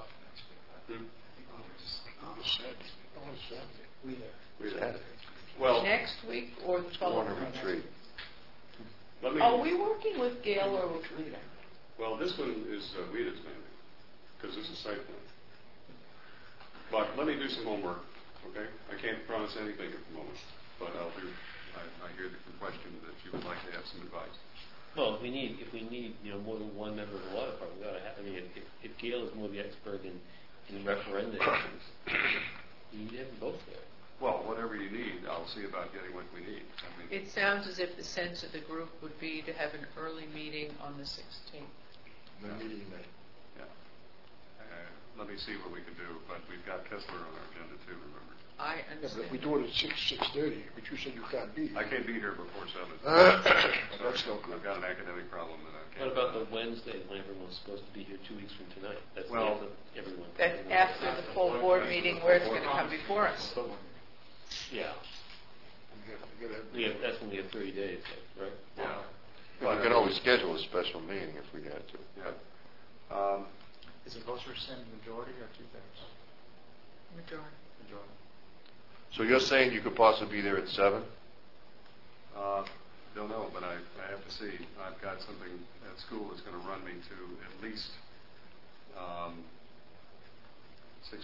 Well, next week or the following week? Retreat. Are we working with Gail or with Rita? Well, this one is Rita's landing, because this is site plan. But let me do some homework, okay? I can't promise anything at the moment, but I hear the question that you would like to have some advice. Well, if we need more than one member of the law department, we ought to have. If Gail is more the expert in referenda issues, you need to have them both there. Well, whatever you need, I'll see about getting what we need. It sounds as if the sense of the group would be to have an early meeting on the 16th. The meeting night. Yeah. Let me see what we can do, but we've got Kessler on our agenda too, remember? I Yeah, understand. but we do it at 6:30, but you said you can't be here. I can't be here before 7. That's no good. I've got an academic problem that I can't. What about the Wednesday when everyone's supposed to be here 2 weeks from tonight? That's Well, everyone. That's after the full board meeting where it's going to come before us. Yeah. That's when we have 30 days, right? Yeah. We can always schedule a special meeting if we had to. Yeah. Is it votes rescind majority or two-thirds? Majority. So you're saying you could possibly be there at 7? Don't know, but I have to see. I've got something at school that's going to run me to at least 6.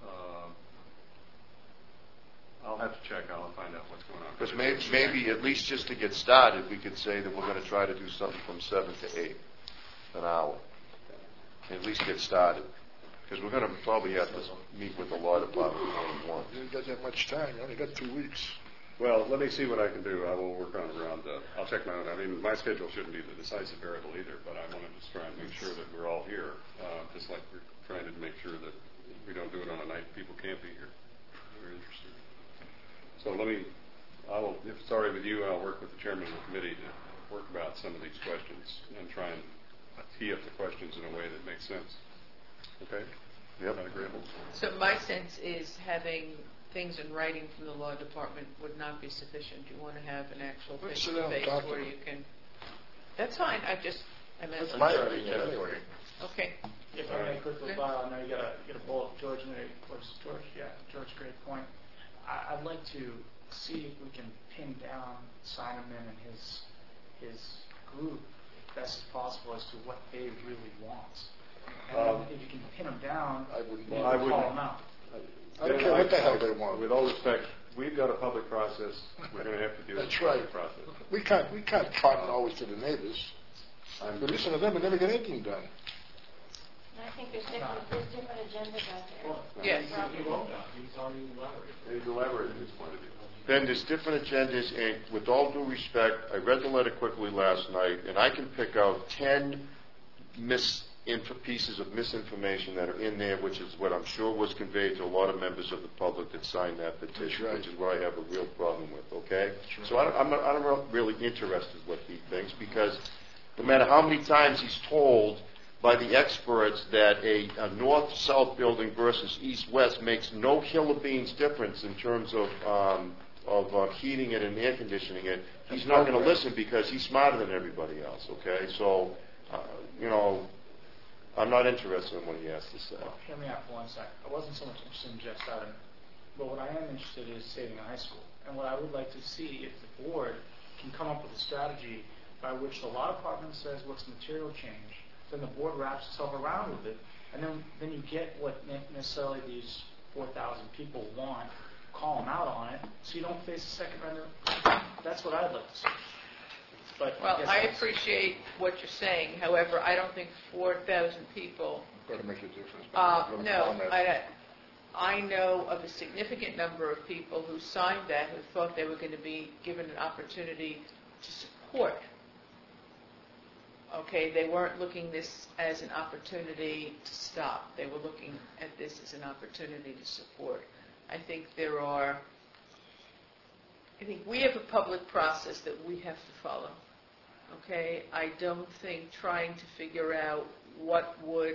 I'll have to check. I'll find out what's going on. Because maybe at least just to get started, we could say that we're going to try to do something from 7 to 8, an hour. And at least get started. Because we're going to probably have to meet with the law department one-on-one. You don't get that much time. You only got 2 weeks. Well, let me see what I can do. I will work on it around. I'll check my own. My schedule shouldn't be the decisive variable either, but I want to just try and make sure that we're all here, just like we're trying to make sure that we don't do it on a night people can't be here. Very interesting. So if it's all right with you, I'll work with the chairman of the committee to work about some of these questions and try and tee up the questions in a way that makes sense. Okay? Yep. Agreeable. So my sense is having things in writing from the law department would not be sufficient. You want to have an actual Let's sit down and face-to-face talk to where them. you can... That's fine. I meant... That's my opinion anyway. Okay. If I may quickly file, I know you got a bullet. George made, George, great point. I'd like to see if we can pin down Simonman and his group best as possible as to what they really want. And if you can pin them down, I wouldn't call them out. I don't care what the hell they want. With all respect, we've got a public process. We're going to have to deal with That's the right. public process. We can't talk always to the neighbors. We listen to them and never get anything done. I think there's different agendas out there. Yes. He's elaborated his point of view. Ben, there's different agendas, and with all due respect, I read the letter quickly last night, and I can pick out 10 pieces of misinformation that are in there, which is what I'm sure was conveyed to a lot of members of the public that signed that petition, right. which is what I have a real problem with, okay? So I'm not really interested in what he thinks, because no matter how many times he's told by the experts that a north-south building versus east-west makes no hill of beans difference in terms of heating it and air conditioning it, he's not going to listen because he's smarter than everybody else, okay? So, I'm not interested in what he has to say. Well, hear me out for 1 second. I wasn't so much interested in Jeff starting, but what I am interested in is saving a high school. And what I would like to see if the board can come up with a strategy by which the law department says what's material change, then the board wraps itself around with it, and then you get what necessarily these 4,000 people want, call them out on it, so you don't face a second render. That's what I'd like to see. But Well, guess I that's- appreciate what you're saying. However, I don't think 4,000 people. Got to make a difference. No, I know of a significant number of people who signed that who thought they were going to be given an opportunity to support. Okay, they weren't looking this as an opportunity to stop. They were looking at this as an opportunity to support. I think we have a public process that we have to follow. Okay, I don't think trying to figure out what would,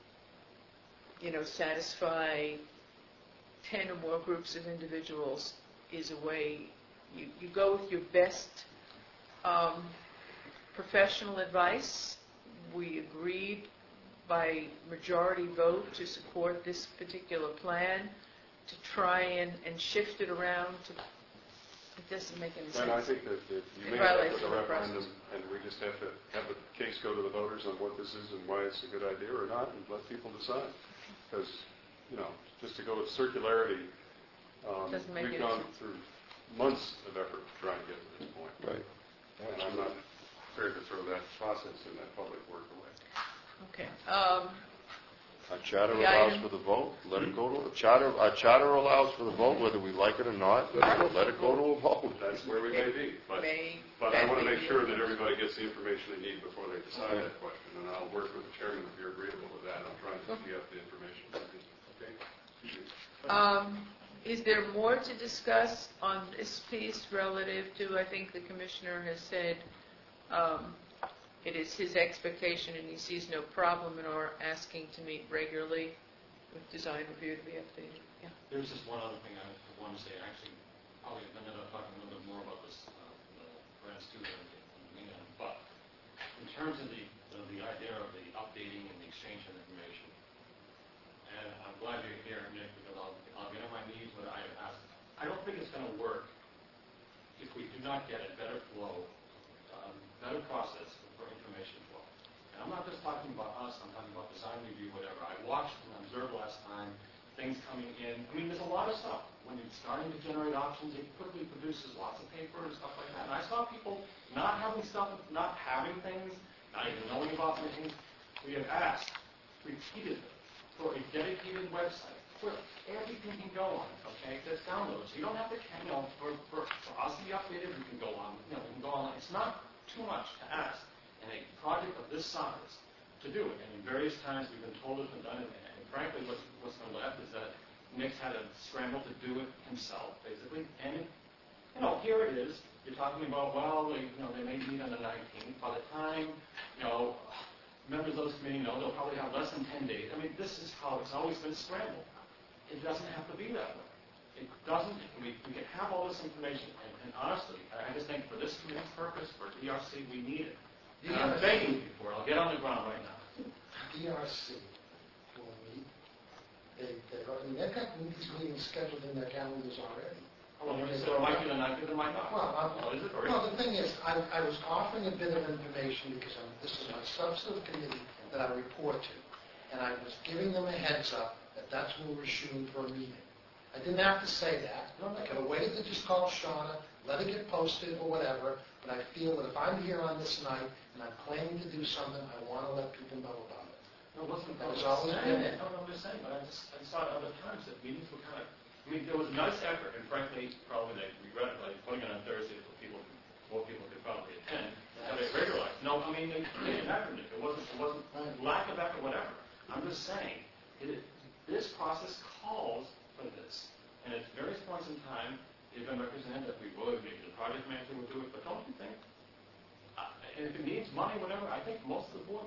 satisfy 10 or more groups of individuals is a way. You go with your best professional advice. We agreed by majority vote to support this particular plan. To try and shift it around to, it doesn't make any sense. And I think that you may have with a referendum, and we just have to have the case go to the voters on what this is and why it's a good idea or not, and let people decide. Because, just to go with circularity, Doesn't make we've any gone sense. through months of effort to try and get to this point. Right. And I'm not prepared to throw that process and that public work away. Okay. Our charter The allows item- for the vote. Let it go to our charter allows for the vote, whether we like it or not. Let it go to a vote. That's where we may be. But I want to make sure that everybody gets the information they need before they decide that question. And I'll work with the chairman if you're agreeable with that. I'll try to tee up the information. Okay? Is there more to discuss on this piece relative to, I think the commissioner has said, it is his expectation and he sees no problem in our asking to meet regularly with design review to be updated. Yeah. There's just one other thing I want to say. Actually, probably ended up talking a little bit more about this, the grants too, but in terms of the idea of the updating and the exchange of information, and I'm glad you're here, Nick, because I'll get on my knees when I ask. I don't think it's going to work if we do not get a better flow, better process for information flow. And I'm not just talking about us, I'm talking about design review, whatever. I watched and observed last time, things coming in. I mean, there's a lot of stuff. When it's starting to generate options, it quickly produces lots of paper and stuff like that. And I saw people not having stuff, not having things, not even knowing about things. We have asked repeatedly for a dedicated website where everything can go on, okay? That's downloaded. So you don't have to, for us to be updated, we can go on, we can go online. It's not too much to ask in a project of this size to do it. And in various times we've been told it's been done, and frankly what's been left is that Nick's had to scramble to do it himself, basically. And, here it is. You're talking about, they may meet on the 19th. By the time, members of this committee know, they'll probably have less than 10 days. I mean, this is how it's always been scrambled. It doesn't have to be that way. It doesn't. We can have all this information, and honestly, I just think for this committee's purpose, for DRC, we need it. And I'm begging you for it. I'll get on the ground right now. DRC will meet. They've got these meetings scheduled in their calendars already. Well, so it might be the 19th, it might not. Is it? Or Well, the thing is, I was offering a bit of information because this is my substantive committee that I report to, and I was giving them a heads up that that's when we're shooting for a meeting. I didn't have to say that. I could have waited to just call Shauna, let it get posted or whatever, but I feel that if I'm here on this night and I'm planning to do something, I want to let people know about it. No, wasn't That was always been it. No, I'm just saying, but I saw it other times that meetings were kind of, there was a nice effort, and frankly, probably they regret it, like putting it on Thursday so more people could probably attend, have it regularized. No, they didn't have it. It wasn't lack of effort, whatever. I'm just saying, this process calls for this. And at various points in time, they've been represented that we would, maybe the project manager would do it, but don't you think, and if it needs money, whatever, I think most of the board will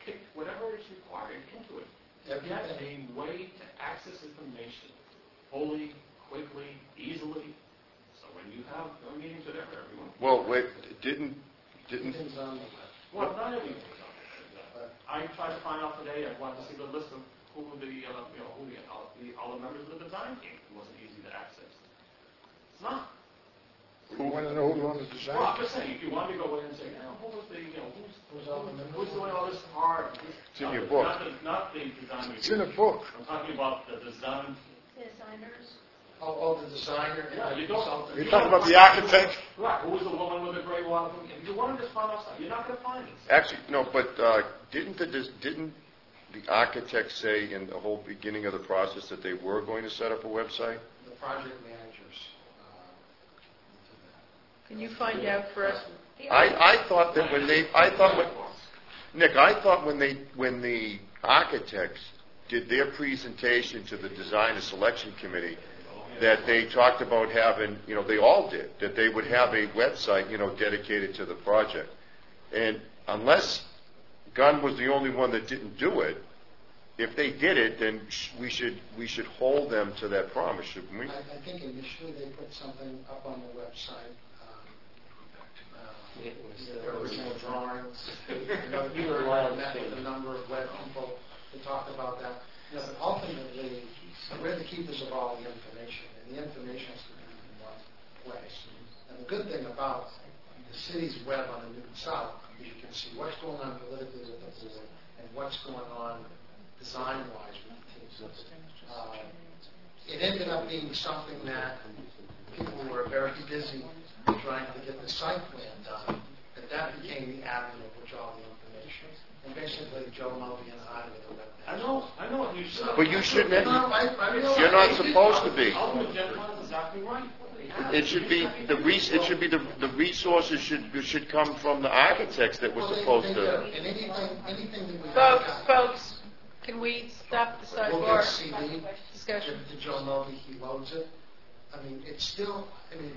kick whatever is required into it. To get a way to access information fully, quickly, easily. So when you have meetings, whatever, everyone. Well, wait, didn't, Everything's on the web. Well, not everything's on it. I tried to find out today. I wanted to see the list of who all the members of the design team. It wasn't easy to access. It's not. Who want to know who on the design? Well, I'm just saying, if you want to go in and say, who was the, who's doing all this hard? It's in your book. Not the design. It's in a book. I'm talking about the design. Designers. Oh, the designer and Yeah, the you don't. consultant. You're talking about the architect? Right. Who was the woman with the gray water? If you want to just find out stuff, you're not going to find it. actually, no, but didn't the architect say in the whole beginning of the process that they were going to set up a website? The project managers did that. Can you find out for us? I thought that when Nick, I thought when the architects did their presentation to the design and selection committee, that they talked about having, they all did, that they would have a website, dedicated to the project. And unless Gunn was the only one that didn't do it, if they did it, then we should hold them to that promise, shouldn't we? I think initially they put something up on the website. Their original drawings. You were met with a number of web people to talk about that. But ultimately, we're the keepers of all the information, and the information has to be in one place. And the good thing about the city's web on the Newton South is you can see what's going on politically with the board and what's going on design-wise with the teams. It ended up being something that people were very busy trying to get the site plan done, that became the avenue of which all the information. And basically, Joe Moby and I were the web managers. I know what you said. But you shouldn't. You're You're not supposed to be. Ultimate gentleman is exactly right. It should be the resources should come from the architects that were supposed to. And anything that we Folks, can we stop the we'll get sidebar CD discussion? to Joe Moby, he loads it. I mean, it's still,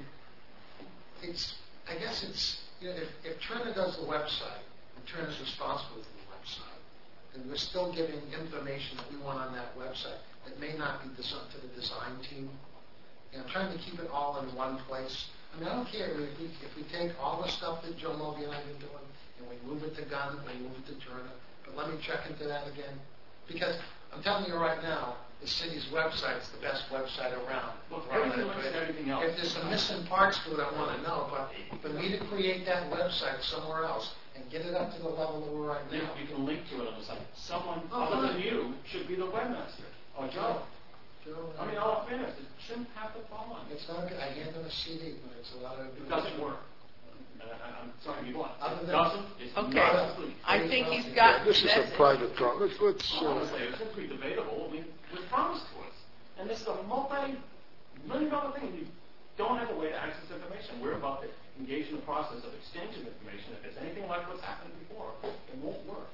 I guess it's, if Turner does the website, and Turner's responsible for the website, then we're still giving information that we want on that website that may not be to the design team. And I'm trying to keep it all in one place. I don't care if we take all the stuff that Joe Moby and I have been doing, and we move it to Gunn, and we move it to Turner, but let me check into that again. Because I'm telling you right now, the city's website is the best website around. Look, everything looks at everything else. If there's some missing parts to it, I want to know. But for me to create that website somewhere else and get it up to the level that we're right now. You can link to it on the site. Someone other than you should be the webmaster. Or Joe. All fairness, it shouldn't have to fall on you. It's not good. I hand them a CD, but it's a lot of... It doesn't work. I'm sorry, you want. Other It than- doesn't. It's Okay. not complete. I think he's got. This is a private talk. Let's Honestly, it's simply debatable. It was promised to us. And this is a multi-million-dollar thing. You don't have a way to access information. We're about to engage in the process of exchanging information. If it's anything like what's happened before, it won't work.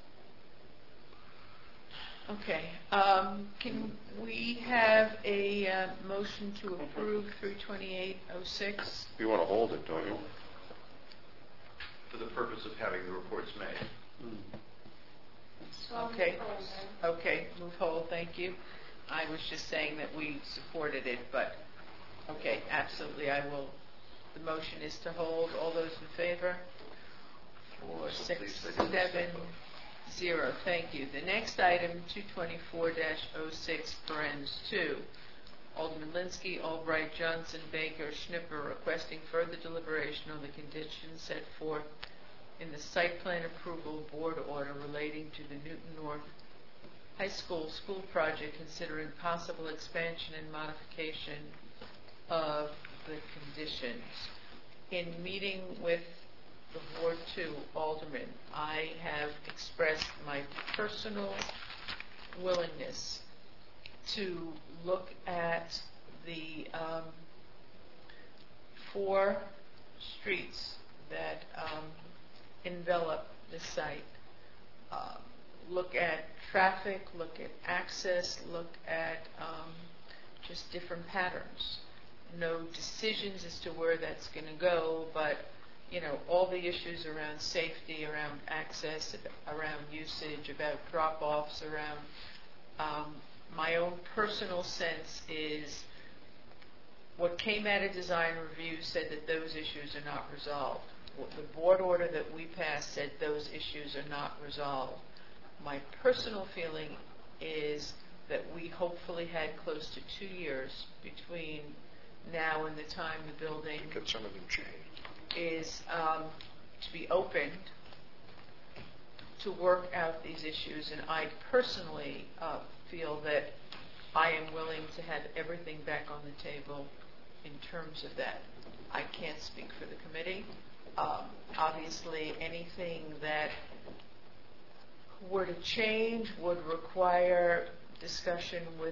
Okay. Can we have a motion to approve 32806? You want to hold it, don't you? For the purpose of having the reports made. Okay. Okay, move hold, thank you. I was just saying that we supported it, but, okay, absolutely, I will. The motion is to hold. All those in favor? 4, 6, 7, 0. Thank you. The next item, 224-06, parens 2. Alderman Linsky, Albright, Johnson, Baker, Schnipper requesting further deliberation on the conditions set forth in the site plan approval board order relating to the Newton North High School project, considering possible expansion and modification of the conditions. In meeting with the Ward 2 aldermen, I have expressed my personal willingness to look at the 4 streets that envelop the site. Look at traffic, look at access, look at just different patterns. No decisions as to where that's going to go, but all the issues around safety, around access, around usage, about drop-offs, around my own personal sense is what came out of design review said that those issues are not resolved. What the board order that we passed said those issues are not resolved. My personal feeling is that we hopefully had close to 2 years between now and the time the building Get some of them changed. is to be opened to work out these issues, and I personally feel that I am willing to have everything back on the table in terms of that. I can't speak for the committee. Obviously, anything that were to change would require discussion with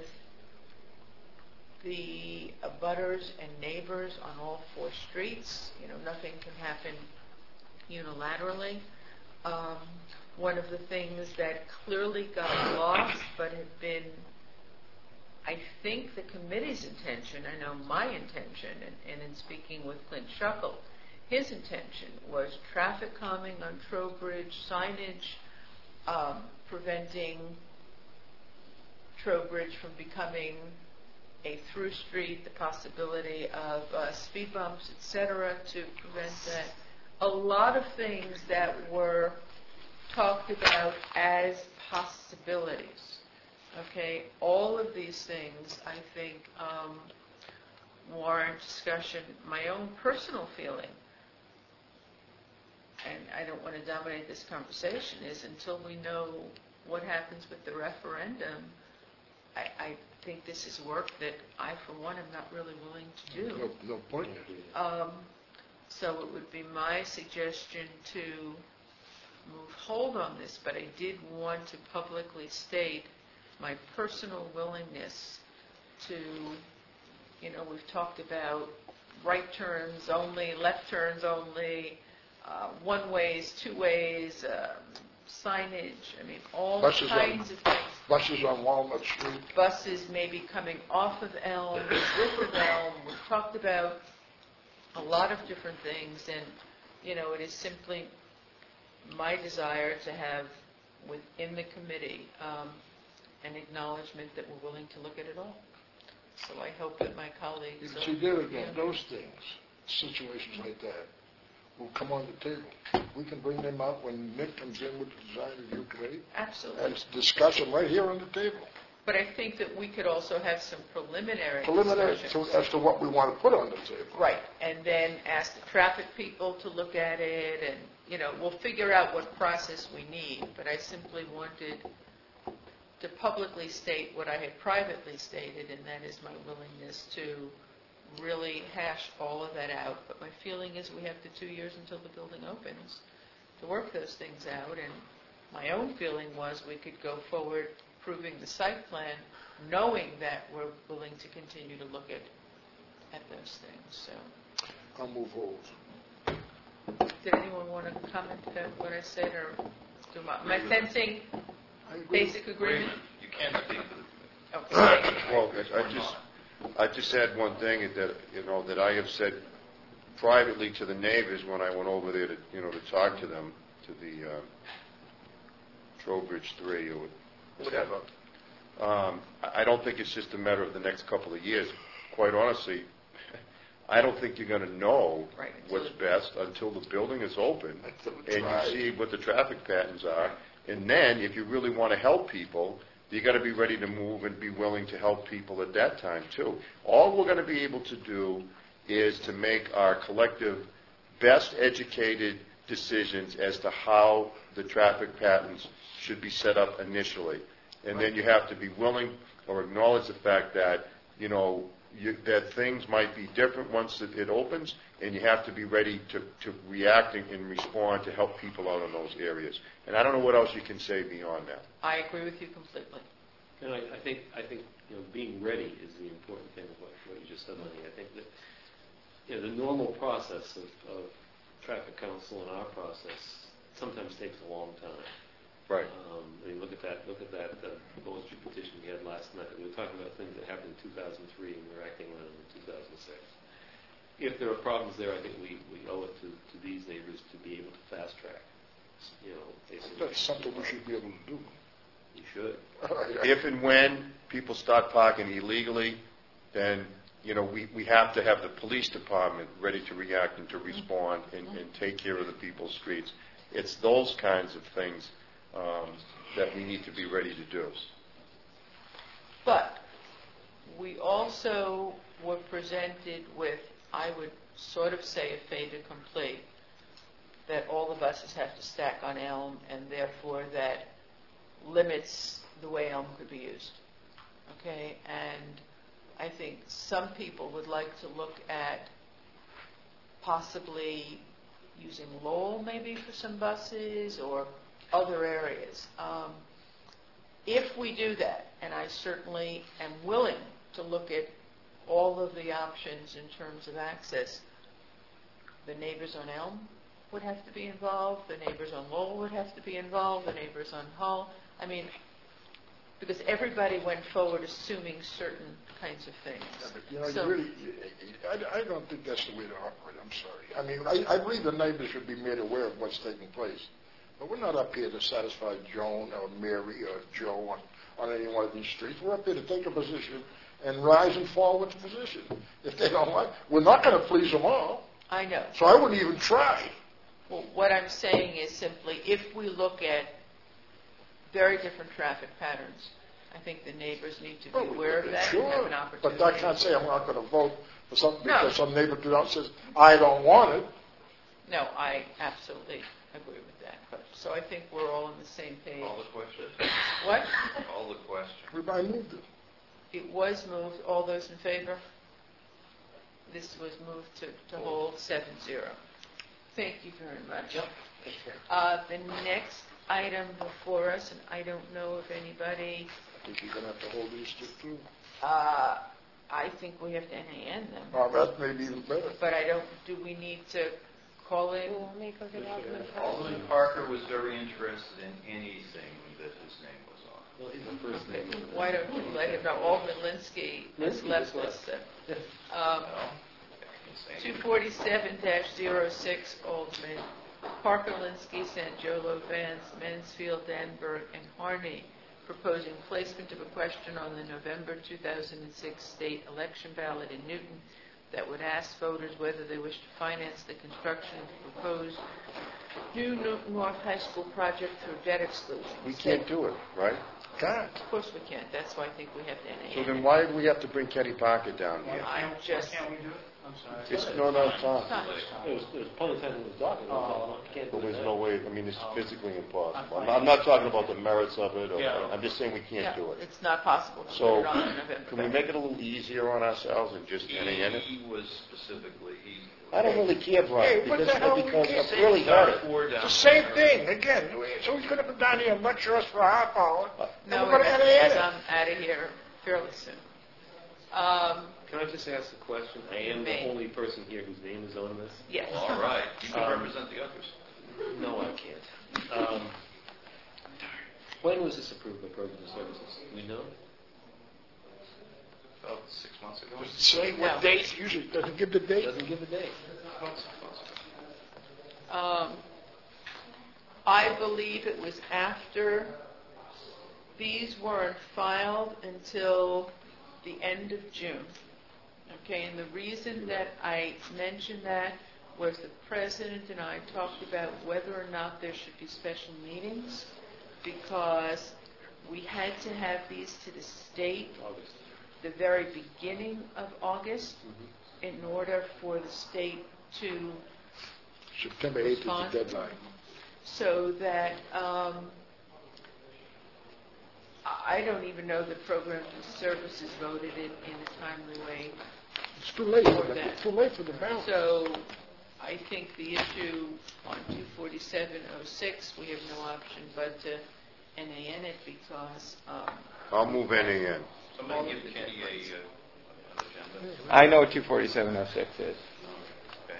the abutters and neighbors on all 4 streets. Nothing can happen unilaterally. One of the things that clearly got lost but had been, I think, the committee's intention, I know my intention, and in speaking with Clint Shuckle, his intention was traffic calming on Trowbridge, signage preventing Trowbridge from becoming a through street, the possibility of speed bumps, etc., to prevent that. A lot of things that were talked about as possibilities. Okay, all of these things, I think, warrant discussion. My own personal feeling, and I don't want to dominate this conversation, is until we know what happens with the referendum, I think this is work that I, for one, am not really willing to do. No point. So it would be my suggestion to move hold on this, but I did want to publicly state my personal willingness to, we've talked about right turns only, left turns only, one ways, two ways, signage, all kinds of things. Buses on Walnut Street. Buses maybe coming off of Elm, with of Elm. We've talked about a lot of different things, and, it is simply my desire to have within the committee an acknowledgement that we're willing to look at it all. So I hope that my colleagues... But you did again, those things, situations like that, will come on the table. We can bring them up when Nick comes in with the design review committee. Absolutely. And discuss them right here on the table. But I think that we could also have some preliminary discussions. As to what we want to put on the table. Right, and then ask the traffic people to look at it, and, we'll figure out what process we need. But I simply wanted to publicly state what I had privately stated, and that is my willingness to really hash all of that out. But my feeling is we have the 2 years until the building opens to work those things out, and my own feeling was we could go forward approving the site plan, knowing that we're willing to continue to look at those things. So I'll move hold. did anyone want to comment about what I said, or do my fencing basic agreement? You can speak for the Okay. Well, I just add one thing that, that I have said privately to the neighbors when I went over there to, to talk to them, to the Trowbridge 3 or whatever. I don't think it's just a matter of the next couple of years. Quite honestly, I don't think you're going to know what's best until the building is open and you see what the traffic patterns are. And then, if you really want to help people, you got to be ready to move and be willing to help people at that time too. All we're going to be able to do is to make our collective, best educated decisions as to how the traffic patterns should be set up initially. And then you have to be willing or acknowledge the fact that, that things might be different once it opens, and you have to be ready to react and respond to help people out in those areas. And I don't know what else you can say beyond that. I agree with you completely. And I think being ready is the important thing of what you just said, Lenny. I think that the normal process of traffic council and our process sometimes takes a long time. Right. I mean, look at that Bow Street petition we had last night. We were talking about things that happened in 2003, and we were acting on them in 2006. if there are problems there, I think we owe it to these neighbors to be able to fast track, basically. That's something we should be able to do. We should. If and when people start parking illegally, then, we have to have the police department ready to react and to respond and take care of the people's streets. It's those kinds of things that we need to be ready to do. But we also were presented with, I would sort of say, a fait accompli, that all the buses have to stack on Elm, and therefore that limits the way Elm could be used. Okay? And I think some people would like to look at possibly using Lowell maybe for some buses or other areas. If we do that, and I certainly am willing to look at all of the options in terms of access, the neighbors on Elm would have to be involved, the neighbors on Lowell would have to be involved, the neighbors on Hull. I mean, because everybody went forward assuming certain kinds of things. Yeah, but, I don't think that's the way to operate. I'm sorry. I mean, I believe the neighbors should be made aware of what's taking place. But we're not up here to satisfy Joan or Mary or Joe on any one of these streets. We're up here to take a position and rise and fall with the position. If they don't like, we're not going to please them all. I know. So I wouldn't even try. Well, what I'm saying is simply, if we look at very different traffic patterns, I think the neighbors need to be aware of that and have an opportunity. But I can't say I'm not going to vote for something because some neighbor comes out and says, I don't want it. No, I absolutely agree with that. So I think we're all on the same page. All the questions. What? All the questions. Everybody moved it. It was moved. All those in favor? This was moved to hold 7-0. Thank you very much. Yep. The next item before us, and I don't know if anybody... I think you're going to have to hold these two. I think we have to NAN them. Oh, that may be even better. But do we need to call in? Alderman Parker was very interested in anything that his name was on. Well, he's the first name. Why don't you let him know? Alderman Linsky has left us. 247-06, Alderman Parker, Linsky, Sanjolo, Vance, Mansfield, Danberg, and Harney, proposing placement of a question on the November 2006 state election ballot in Newton that would ask voters whether they wish to finance the construction of the proposed new Newton North High School project through debt exclusion. We can't do it, right? Can't. Of course we can't. That's why I think we have to NAN. So then why do we have to bring Kenny Parker down here? I'm just... Can't we do it? I'm sorry. It's no time. It was plenty of time it was talking. But there's no way, I mean, it's physically impossible. I'm not talking about the merits of it, I'm just saying we can't do it. It's not possible to So, put it on in November. can we make it a little easier on ourselves and just NAN it? He was specifically, I don't really care, Brian, Hey, what because the hell because we I've really heard it. It's the same thing, again. So he's going to come down here and lecture us for a half hour, No, and we're going to NAN it. I'm out of here fairly soon. Can I just ask a question? I am the only person here whose name is on this. Yes. all right, you can represent the others. No, I can't. When was this approved by Program of Services? Do we know? About 6 months ago. Does it say what No. date? Usually doesn't give the date. Doesn't give a date. About 6 months ago. I believe it was after these weren't filed until the end of June. Okay, and the reason that I mentioned that was the President and I talked about whether or not there should be special meetings because we had to have these to the state August. the very beginning of August in order for the state to September 8th is Respond. the deadline. so that I don't even know that Programs and Services voted it in a timely way. It's too late. For that. It's too late for the ballot. So I think the issue on 247-06, we have no option but to NAN it because I'll move NAN. Somebody give Kenny an agenda. I know what 24706 is. Okay.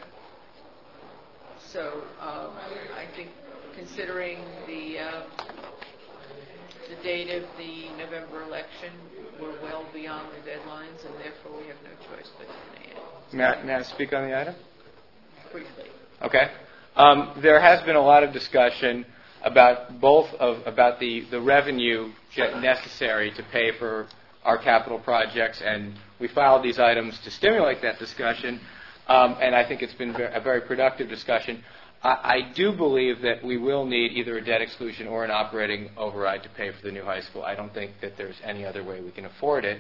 so I think considering the date of the November election, we're well beyond the deadlines, and therefore we have no choice but to May I speak on the item? briefly. Okay. There has been a lot of discussion about about the revenue necessary to pay for our capital projects, and we filed these items to stimulate that discussion, and I think it's been a very productive discussion. I do believe that we will need either a debt exclusion or an operating override to pay for the new high school. I don't think that there's any other way we can afford it.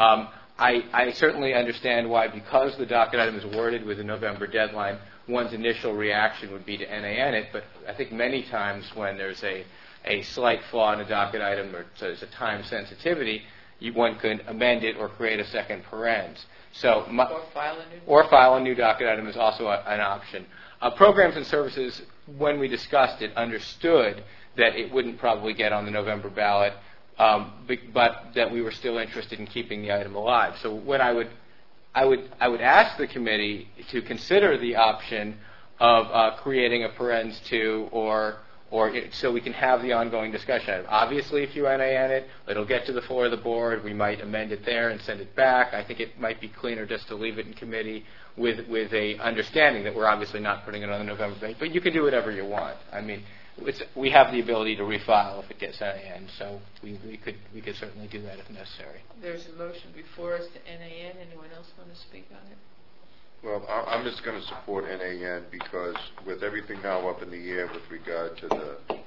I certainly understand why, because the docket item is worded with a November deadline, one's initial reaction would be to NAN it, but I think many times when there's a slight flaw in a docket item or there's a time sensitivity, one could amend it or create a second parens. So, or file a new docket item is also an option. Programs and services, when we discussed it, understood that it wouldn't probably get on the November ballot, but that we were still interested in keeping the item alive. So what I would ask the committee to consider the option of creating a parens 2 or so we can have the ongoing discussion. Obviously, if you NAN it, it'll get to the floor of the board. We might amend it there and send it back. I think it might be cleaner just to leave it in committee with a understanding that we're obviously not putting it on the November date. But you can do whatever you want. I mean, we have the ability to refile if it gets NAN, so we could certainly do that if necessary. There's a motion before us to NAN. Anyone else want to speak on it? Well, I'm just going to support NAN because with everything now up in the air with regard to the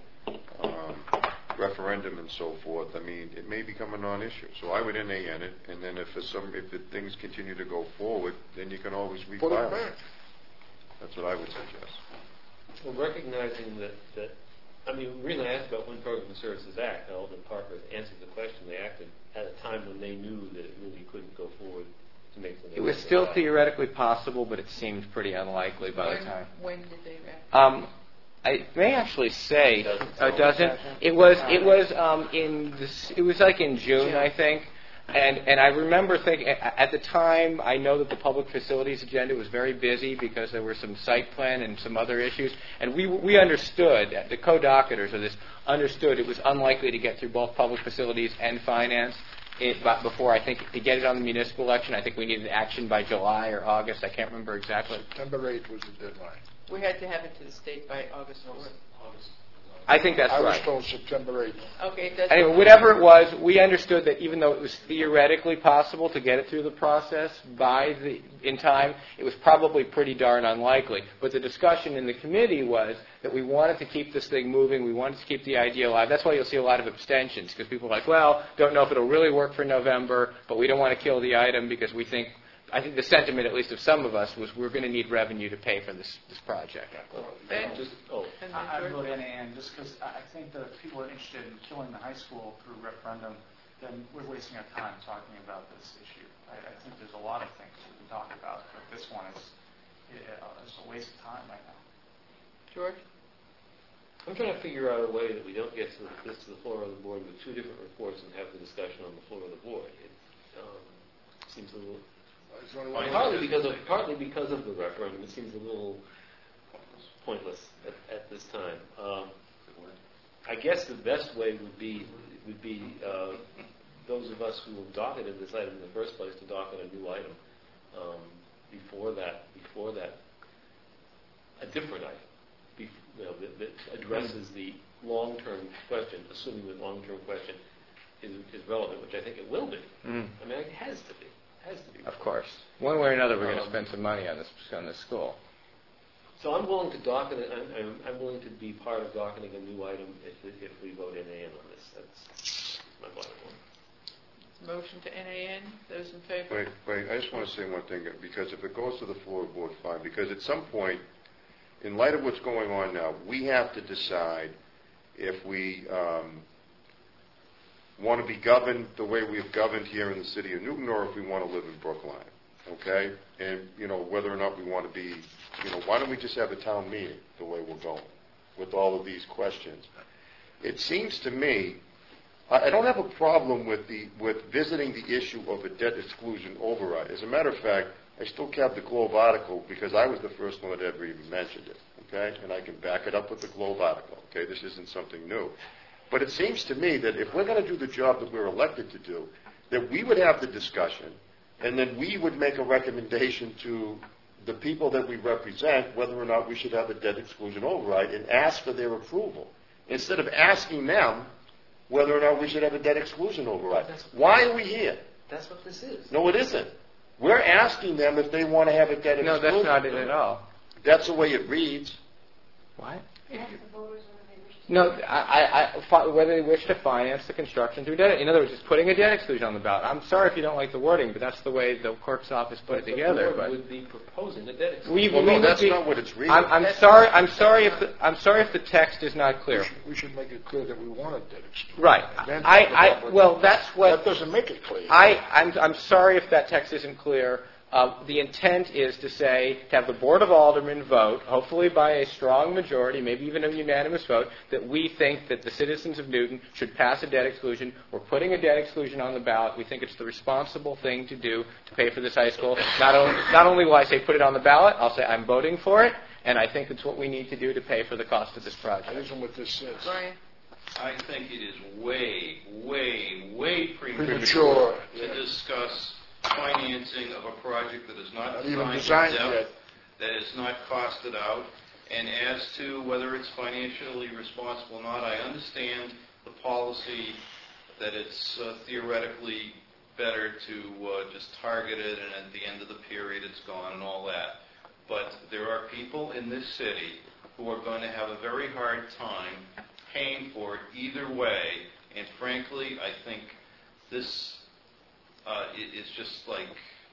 referendum and so forth, I mean, it may become a non-issue. So I would NAN it, and then if the things continue to go forward, then you can always refile it. That's what I would suggest. Well, recognizing that I mean, the reason I asked about when Programs and Services Act, Alden Parker answered the question, they acted at a time when they knew that it really couldn't go forward. It was still theoretically possible, but it seemed pretty unlikely by the time. When did they act? I may actually say it doesn't. It was like in June, I think. And I remember thinking at the time, I know that the public facilities agenda was very busy because there were some site plan and some other issues, and we understood, the co-docketers of this understood it was unlikely to get through both public facilities and finance. Before, I think, to get it on the municipal election, I think we needed action by July or August. I can't remember exactly. September 8th was the deadline. We had to have it to the state by August 4th. I think that's right. I was told September 8th. Okay. Anyway, whatever it was, we understood that even though it was theoretically possible to get it through the process in time, it was probably pretty darn unlikely. But the discussion in the committee was that we wanted to keep this thing moving. We wanted to keep the idea alive. That's why you'll see a lot of abstentions, because people are like, well, don't know if it'll really work for November, but we don't want to kill the item because we think, I think the sentiment, at least of some of us, was we're going to need revenue to pay for this project. I vote NAN just because I think that if people are interested in killing the high school through referendum, then we're wasting our time talking about this issue. I think there's a lot of things we can talk about, but this one is a waste of time right now. George? I'm trying to figure out a way that we don't get to the floor of the board with two different reports and have the discussion on the floor of the board. It seems a little... Partly because of the referendum, it seems a little pointless at this time. I guess the best way would be those of us who have docketed this item in the first place to docket a new item before that a different item that addresses the long-term question, assuming the long-term question is relevant, which I think it will be. I mean, it has to be. Of course. One way or another, we're going to spend some money on this school. So I'm willing to docket it. I'm willing to be part of docketing a new item if we vote NAN on this. That's my bottom line. Motion to NAN. Those in favor? Wait. I just want to say one thing, because if it goes to the floor of the board, fine. Because at some point, in light of what's going on now, we have to decide if we want to be governed the way we have governed here in the city of Newton, or if we want to live in Brookline, okay? And, whether or not we want to be, why don't we just have a town meeting the way we're going with all of these questions? It seems to me, I don't have a problem with visiting the issue of a debt exclusion override. As a matter of fact, I still have the Globe article because I was the first one that ever even mentioned it, okay? And I can back it up with the Globe article, okay? This isn't something new. But it seems to me that if we're going to do the job that we're elected to do, that we would have the discussion, and then we would make a recommendation to the people that we represent whether or not we should have a debt exclusion override and ask for their approval, instead of asking them whether or not we should have a debt exclusion override. Why are we here? That's what this is. No, it isn't. We're asking them if they want to have a debt exclusion. No, that's not it at all. That's the way it reads. What? Ask the voters whether they wish to. No, whether they wish to finance the construction through debt. In other words, it's putting a debt exclusion on the ballot. I'm sorry if you don't like the wording, but that's the way the clerk's office put it together. The board But would be proposing a debt exclusion. Well, no, that's not what it's reading. I'm sorry if the text is not clear. We should make it clear that we want a debt exclusion. Right. Well, that's what. That doesn't make it clear. I'm sorry if that text isn't clear. The intent is to say, to have the Board of Aldermen vote, hopefully by a strong majority, maybe even a unanimous vote, that we think that the citizens of Newton should pass a debt exclusion. We're putting a debt exclusion on the ballot. We think it's the responsible thing to do to pay for this high school. Not only will I say put it on the ballot, I'll say I'm voting for it, and I think it's what we need to do to pay for the cost of this project. That isn't what this says. Brian? I think it is way, way, way Premature. to discuss financing of a project that is not even designed designed in yet. depth, that is not costed out. And as to whether it's financially responsible or not, I understand the policy that it's theoretically better to just target it and at the end of the period it's gone and all that. But there are people in this city who are going to have a very hard time paying for it either way. And frankly, I think this it's just like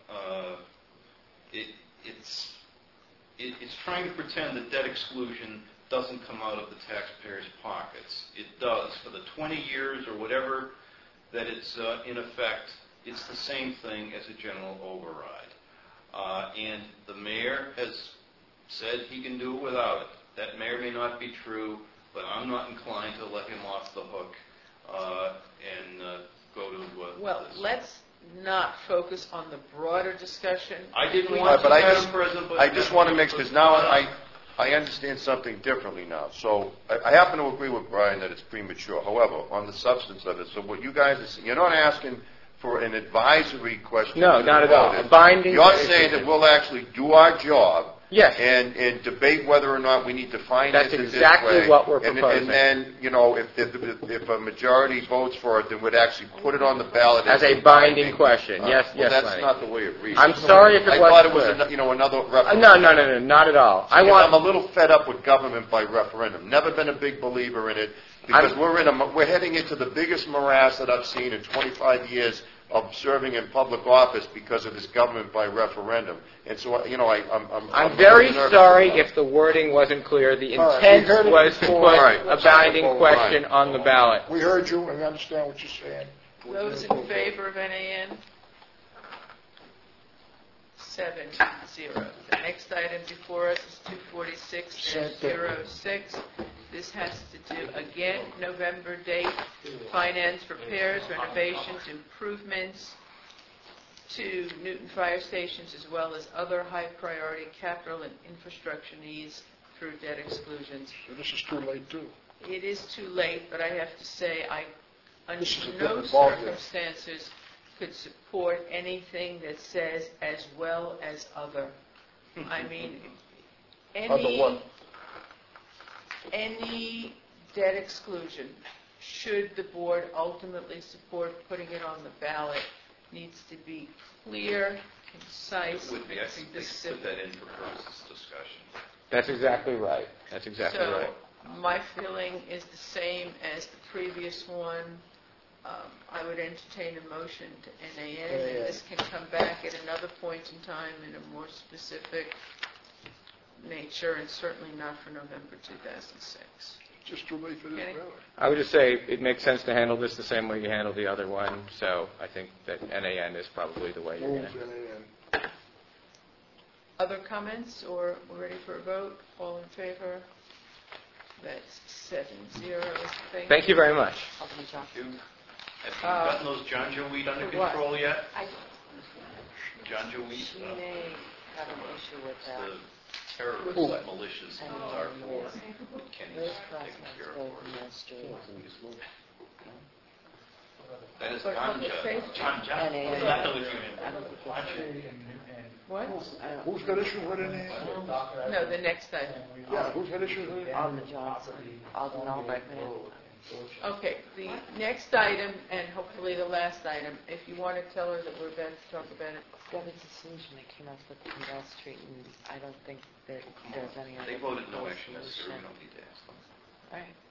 it's trying to pretend that debt exclusion doesn't come out of the taxpayers' pockets. It does. For the 20 years or whatever that it's in effect, it's the same thing as a general override. And the mayor has said he can do it without it. That may or may not be true, but I'm not inclined to let him off the hook and go to Well, this. let's not focus on the broader discussion. I didn't want to, But Madam President, but I just want to make, because now I understand something differently now. So I happen to agree with Brian that it's premature. However, on the substance of it, so what you guys are saying, you're not asking for an advisory question. No, not at all. A binding. You're saying that we'll actually do our job. Yes. And debate whether or not we need to finance That's it this exactly way. what we're proposing. And then, if a majority votes for it, then we'd actually put it on the ballot As a binding question. Yes, well, yes, that's Lenny. not the way it reads. I'm sorry if it I wasn't thought it was, clear. another referendum. No, not at all. I'm a little fed up with government by referendum. Never been a big believer in it because we're heading into the biggest morass that I've seen in 25 years of serving in public office because of this government by referendum. And so, I'm very nervous sorry about it. if the wording wasn't clear. The All right, intent we heard it was to before. put All right. a binding All right. question on the ballot. We heard you and we understand what you're saying. Those in favor of NAN? 7-0. The next item before us is 246-06. This has to do, again, November date, finance repairs, renovations, improvements to Newton fire stations, as well as other high-priority capital and infrastructure needs through debt exclusions. So this is too late, too. It is too late, but I have to say, I, under This is a no different ballgame. circumstances, could support anything that says as well as other. I mean, Other what? any debt exclusion, should the board ultimately support putting it on the ballot, needs to be clear, concise, It would be. I and think they could specific. put that in for purposes of discussion. That's exactly right. That's exactly So, right. my feeling is the same as the previous one. I would entertain a motion to NAN, and this can come back at another point in time in a more specific nature, and certainly not for November 2006. Just too late for this, Okay. really. I would just say it makes sense to handle this the same way you handled the other one, so I think that NAN is probably the way you're going Move to... NAN. Other comments, or we're ready for a vote? All in favor? That's 7-0. Thank you very much. Have you gotten those John Joe wheat under for what? control yet? I, John Joe wheat? she may have an issue with that. The terribly Who? malicious and are for Kenny's taken care of for us. That is For public Conja. safety. What? Who's got issues with it? No, the next item. Yeah, who's got issues with it? Alderman Johnson, Alderman Albright, Okay, the next item, and hopefully the last item, if you want to tell her that we're about to talk about it. That was the solution that came up with Kendall Street, and I don't think that there's any other. They voted no action necessary, we don't need to ask them. All right.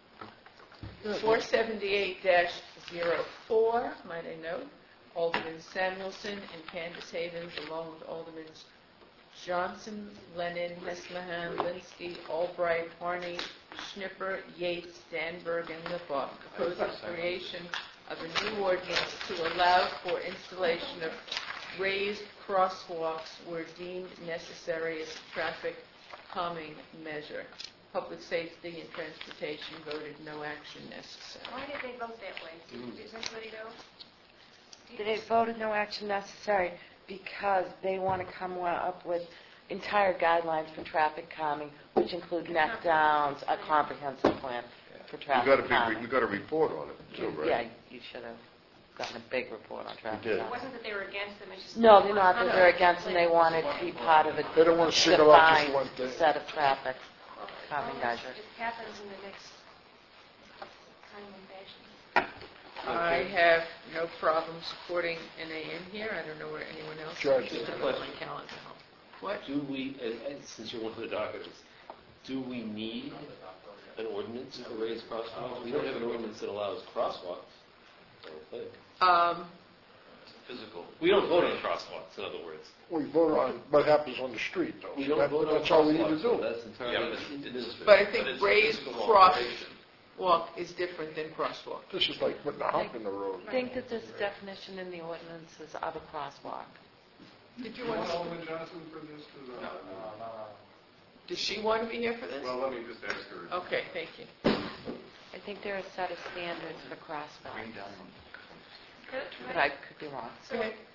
478-04, might I note, Alderman Samuelson and Candace Havens, along with Aldermans Johnson, Lennon, Heslahan, Linsky, Albright, Harney, Schnipper, Yates, Danberg, and Lipoff, propose the creation of a new ordinance to allow for installation of raised crosswalks where deemed necessary as a traffic calming measure. Public Safety and Transportation voted no action necessary. Why did they vote that way? Does anybody know? They voted no action necessary because they want to come up with entire guidelines for traffic calming, which include neck downs, a comprehensive plan for traffic calming. We got a report on it, too, right? Yeah, you should have gotten a big report on traffic did. It calming. wasn't that they were against them, it's just... No, they're not. They're against them. They want it to be part of a They don't want to single out just one defined thing. set of traffic calming measures. It happens in the next time and fashion. I have no problem supporting NAN here. I don't know where anyone else Judge. is. Just a I don't have question. my calendar. What? Do we, and since you're one of the doctors, do we need an ordinance for raised crosswalks? We don't have an ordinance that allows crosswalks, I don't think. Physical. We don't vote on crosswalks, in other words. We vote on what happens on the street, though. We don't That- vote on That's all we need to crosswalks, so do. that's Yeah, entirely but it's- But I but think it's raised physical crosswalk alteration. is different than crosswalk. This is like putting a hump in the road. I think that this definition in the ordinance is of a crosswalk. Did you want to? Alderman Johnson for this? Does she want to be here for this? Well, let me just ask her. Okay, thank you. I think there are a set of standards for crosswalks, but But I could be wrong. So,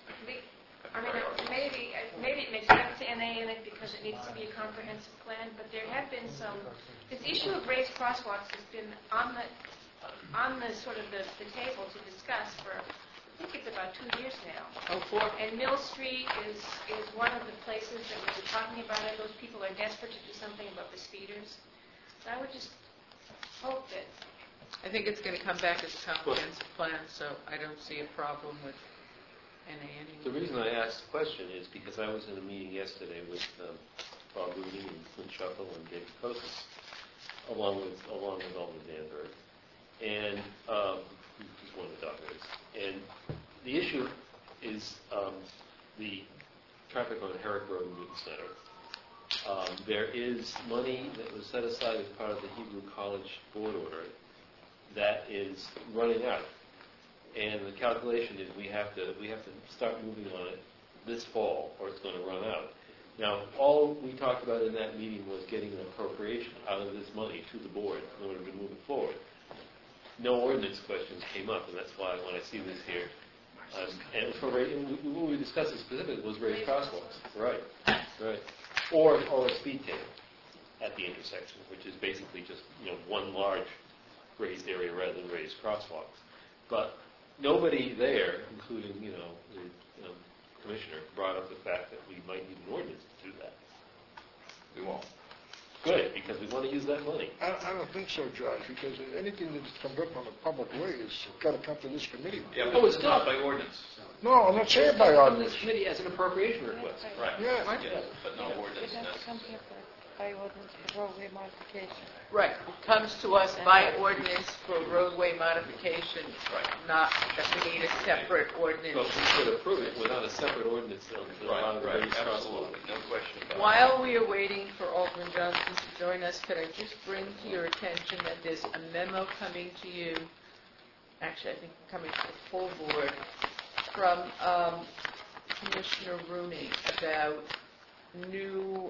I mean, maybe it makes sense to NA in it because it needs to be a comprehensive plan, but there have been some, this issue of raised crosswalks has been on the sort of the table to discuss for, I think it's about 2 years now. 04. And Mill Street is one of the places that we were talking about it. Those people are desperate to do something about the speeders. So I would just hope that, I think it's going to come back as a comprehensive plan, so I don't see a problem with NA The anyway. reason I asked the question is because I was in a meeting yesterday with Bob Rooney and Clint Shuffle and Dave Kosis, along with Alderman Danberg, and who's one of the doctors. And the issue is the traffic on Herrick Road and Newton Center. There is money that was set aside as part of the Hebrew College board order that is running out. And the calculation is we have to start moving on it this fall, or it's going to run out. Now, all we talked about in that meeting was getting an appropriation out of this money to the board in order to move it forward. No ordinance questions came up, and that's why when I see this here, and what we discussed specifically was raised crosswalks, right? Or a speed table at the intersection, which is basically just one large raised area rather than raised crosswalks. But nobody there, including the commissioner, brought up the fact that we might need an ordinance to do that. We won't. Good, because we want to use that money. I don't think so, Josh, because anything that comes up on a public way has got to come to this committee. Yeah, Oh, but it's it's not not. by ordinance. No, I'm not saying by On this ordinance. committee as an appropriation request. Right. Yeah. Yes, but no ordinance It has to come necessary. here by ordinance for roadway modification. Right, it comes to us by ordinance for roadway modification, not that we need a separate But ordinance. we could approve it without a separate ordinance that allows the Right, raised absolutely, crosswalks. no question about it. While we are waiting for Alderman Johnson to join us, could I just bring to your attention that there's a memo coming to you, actually I think coming to the full board, from Commissioner Rooney about new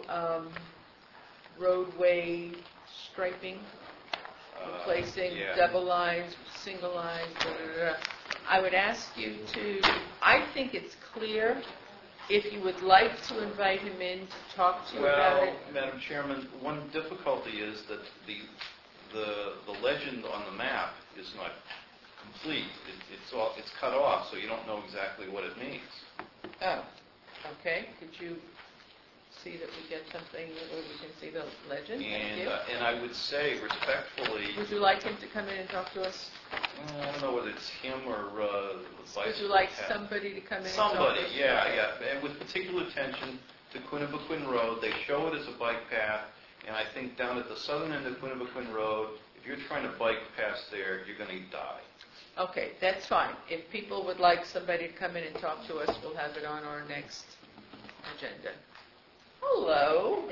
roadway striping, replacing yeah. double lines, single lines, I would ask you to, I think it's clear if you would like to invite him in to talk to you about Well, it. Madam Chairman, one difficulty is that the legend on the map is not complete. It's cut off, so you don't know exactly what it means. Oh, okay. Could you see that we get something where we can see the legend? Thank you. And I would say respectfully, Would you like him to come in and talk to us? I don't know whether it's him or the vice. Would you like somebody to come in and talk to Somebody, us? yeah. And with particular attention to Quinnipiquin Road. They show it as a bike path, and I think down at the southern end of Quinnipiquin Road, if you're trying to bike past there, you're going to die. Okay, that's fine. If people would like somebody to come in and talk to us, we'll have it on our next agenda. Hello.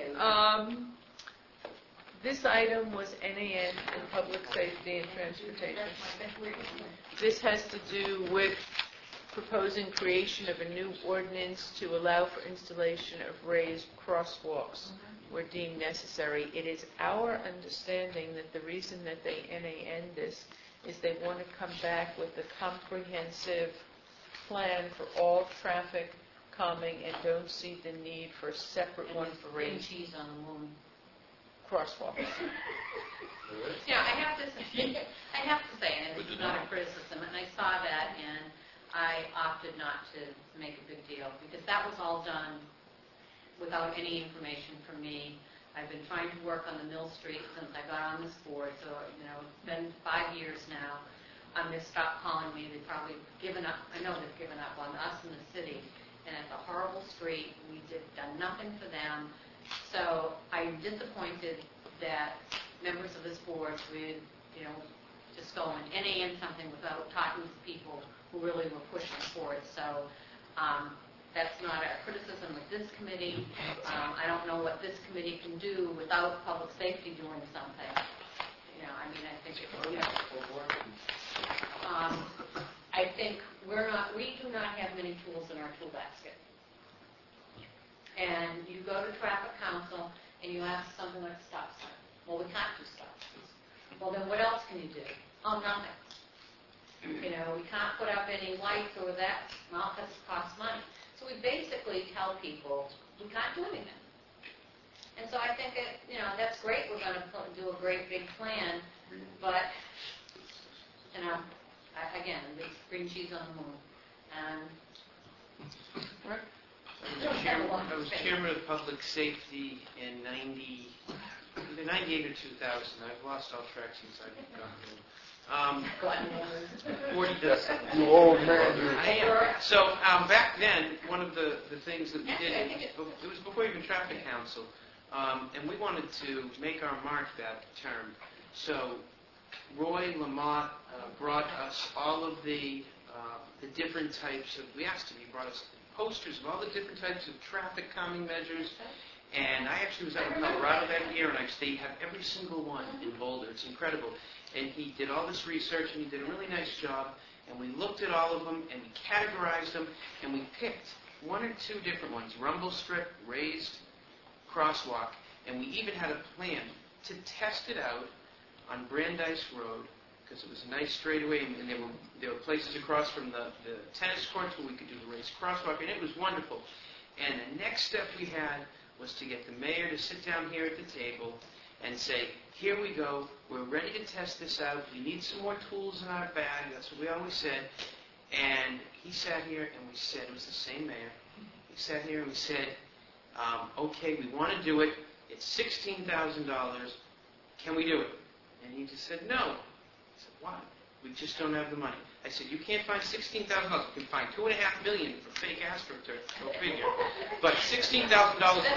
This item was NAN and Public Safety and Transportation. This has to do with proposing creation of a new ordinance to allow for installation of raised crosswalks where deemed necessary. It is our understanding that the reason that they NAN this is they want to come back with a comprehensive plan for all traffic calming and don't see the need for a separate one for raised cheese on the moon. crosswalks. Yeah, I have to say, and it's not a criticism, and I saw that, and I opted not to make a big deal, because that was all done without any information from me. I've been trying to work on the Mill Street since I got on this board, so, it's been 5 years now. They've stopped calling me. They've probably given up. I know they've given up on us in the city, and it's a horrible street. We've done nothing for them. So I'm disappointed that members of this board would, just go and NAN something without talking to people who really were pushing for it. So that's not a criticism of this committee. I don't know what this committee can do without public safety doing something. I think I think we do not have many tools in our tool basket. And you go to traffic council and you ask something like stop sign. Well, we can't do stop signs. Well, then what else can you do? Oh, nothing. We can't put up any lights or that. Well, that costs money. So we basically tell people we can't do anything. And so I think that's great. We're going to do a great big plan, but again, it's green cheese on the moon. I was chairman of public safety in either 98 or 2000. I've lost all track since I've gotten 40 years. You old man. I am. So back then, one of the things that we did, it was before even traffic council, and we wanted to make our mark that term. So Roy Lamont brought us all of the different types of, we asked him, he brought us posters of all the different types of traffic calming measures. And I actually was out in Colorado that year, and they have every single one in Boulder. It's incredible. And he did all this research, and he did a really nice job. And we looked at all of them, and we categorized them, and we picked one or two different ones, rumble strip, raised crosswalk, and we even had a plan to test it out on Brandeis Road, because it was a nice straightaway, and there were places across from the tennis courts where we could do the raised crosswalk, and it was wonderful. And the next step we had was to get the mayor to sit down here at the table and say, here we go, we're ready to test this out, we need some more tools in our bag, that's what we always said. And he sat here and we said, it was the same mayor, he sat here and we said, okay, we want to do it, it's $16,000, can we do it? And he just said, no. I said, why? We just don't have the money. I said, you can't find $16,000. You can find $2.5 million for fake AstroTurf, go figure. But $16,000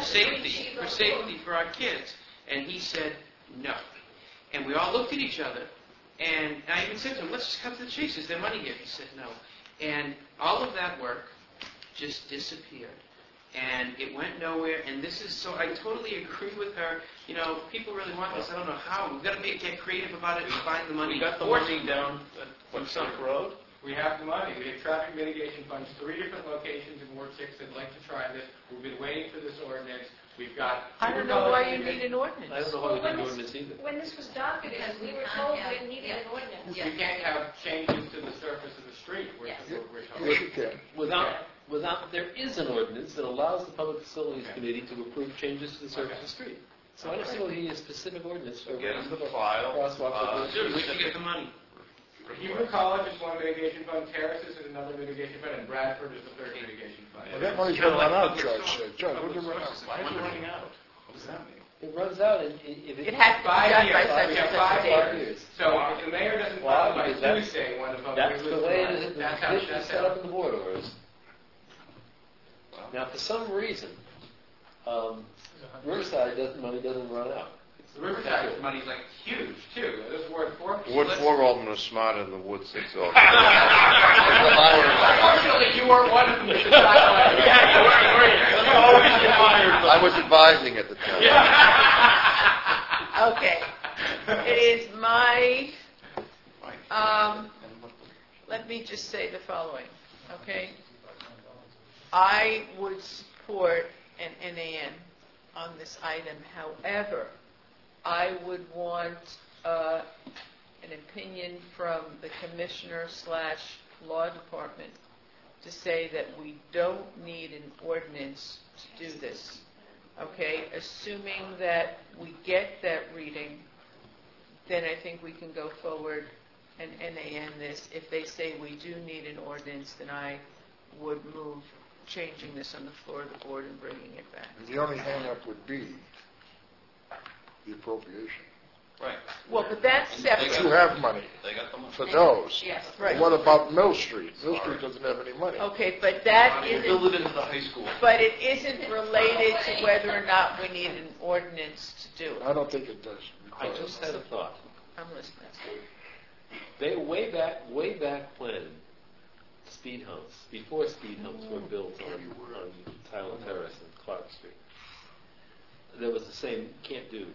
for safety for our kids. And he said, no. And we all looked at each other, and I even said to him, let's just cut to the chase. Is there money here? He said, no. And all of that work just disappeared. And it went nowhere, and this is, so I totally agree with her. People really want this. I don't know how. We've got to get creative about it and find the money. We got the money down at Sunk Road? We have the money. We have traffic mitigation funds, 3 different locations in Ward 6 that'd like to try this. We've been waiting for this ordinance. We've got... I don't know why you need an ordinance. I don't know why we need an ordinance either. When this was done, because we were told we needed an ordinance. We can't have changes to the surface of the street. Yes. Yes, you can. Without, there is an ordinance that allows the Public Facilities Committee to approve changes to the surface of the street. So I don't see what he has specific ordinance for. Get them the file. Crosswalk. We should get the money. Hebrew College is one mitigation fund, Terraces is another mitigation fund, and Bradford is the third mitigation fund. Well, that money's gonna run out, Judge. Judge, when did it run out? Why is it running out? What does that mean? It runs out if It has to be 5 done years. by such We and have such a 5 date. years. So if the mayor doesn't file by because that's- Tuesday, one of them. That's the way it is. That's how It's that's set how. up in the board orders. Now, for some reason, Riverside money doesn't run out. The Riverside money's like huge too. This Ward 4. Ward 4 Alderman is smarter than the Ward 6 Alderman. Unfortunately, you weren't one of them. Yeah, you weren't. You always get fired. I was advising at the time. Okay. It is my, let me just say the following, okay? I would support an NAN on this item. However, I would want an opinion from the commissioner/law department to say that we don't need an ordinance to do this. Okay, assuming that we get that reading, then I think we can go forward and NAN this. If they say we do need an ordinance, then I would move changing this on the floor of the board and bringing it back. The only hang-up would be the appropriation. Right. Well, but that's separate. You have money They got the money. for those. Yes, right. What about Mill Street? Mill Street doesn't have any money. Okay, but that Build isn't, it into the high school. but it isn't related to whether or not we need an ordinance to do it. I don't think it does. I just had a thought. I'm listening. They way back when speed humps, before speed humps were built on Tyler Terrace and Clark Street, there was the same can't do.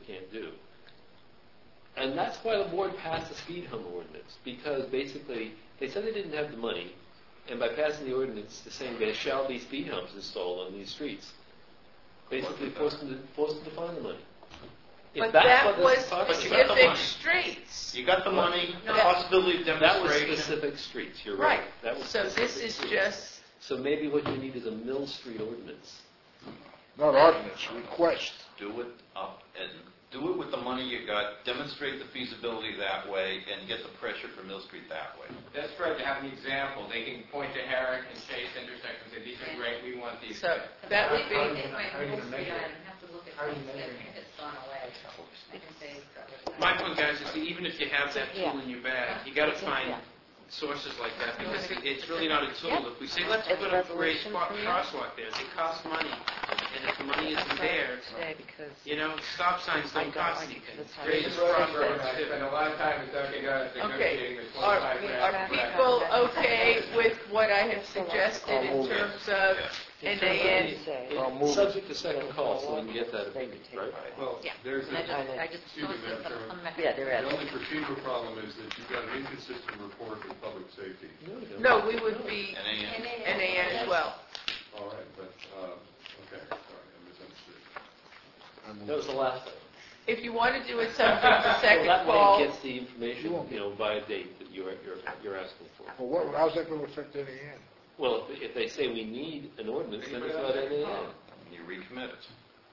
And that's why the board passed the speed hump ordinance, because basically they said they didn't have the money, and by passing the ordinance, they're saying there shall be speed humps installed on these streets. Basically forced them to find the money. If But that's that what was this talks about- specific streets. You got the money, No. possibility of That was demonstration. specific streets, you're right. Right. That was So this specific is streets. just, So maybe what you need is a Mill Street ordinance. Not ordinance, request. Do it up and do it with the money you got, demonstrate the feasibility that way, and get the pressure for Mill Street that way. That's right, to have an example. They can point to Herrick and Chase intersections and say, these are great, we want these. so that would be, If I Mill Street, I have to look at things that if it's gone away. I can say. My point, guys, is that even if you have that tool in your bag, you got to find sources like that, because it's really not a tool. If we say, let's put up a raised crosswalk there, it costs money, and if the money isn't there, you know, stop signs don't cost anything. Raised crosswalks I too. spent a lot of time with Dunkin' Donuts negotiating with are 25 grand. are people okay with what I have suggested in terms of NAN? I'll move it. Subject to second call, so we can get that opinion, right? Well, Yeah. there's And I just excuse me, Madam Chairman. Yeah, The only procedural problem is that you've got an inconsistent report with public safety. No, we would be NAN. NAN as well. All right, but, okay, sorry, I misunderstood. That was the last item. If you want to do it subject to Well, second that call, way it gets the information, by a date that you're asking for. Well, how's that going to affect NAN? Well, if they say we need an ordinance, then it's not NAN. You recommit it.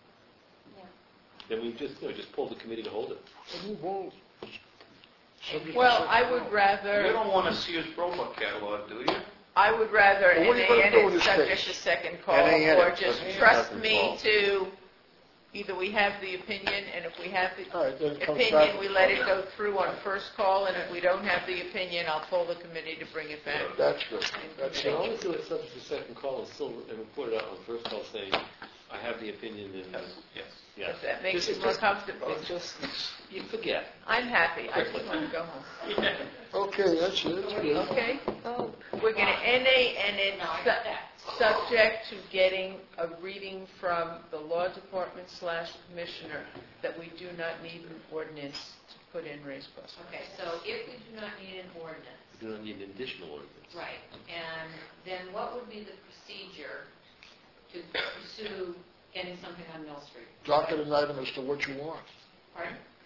Then we just pull the committee to hold it. Move on. Subject to well, second I would call. You rather, don't want to see his Roebuck catalog, do you? I would rather Well, what are you gonna NAN do in it this subject case? to second call, NAN or it, just subject to trust second me call. to, either we have the opinion, and if we have the All right, then it comes opinion, back. we let it go through on first call, and if we don't have the opinion, I'll pull the committee to bring it back. That's good. That's You it. can always do it subject to second call and report it out on first call saying, I have the opinion and, Yes. yeah. If that makes This you is more just- comfortable. It's just, you forget. I'm happy, I just want to go home. Okay, that's it. That's good. Okay? We're going to NAN it subject to getting a reading from the law department / commissioner that we do not need an ordinance to put in race crosswalks. Okay, so if we do not need an ordinance, You don't need an additional ordinance. right, and then what would be the procedure to pursue getting something on Mill Street? Docket an item as to what you want. Pardon?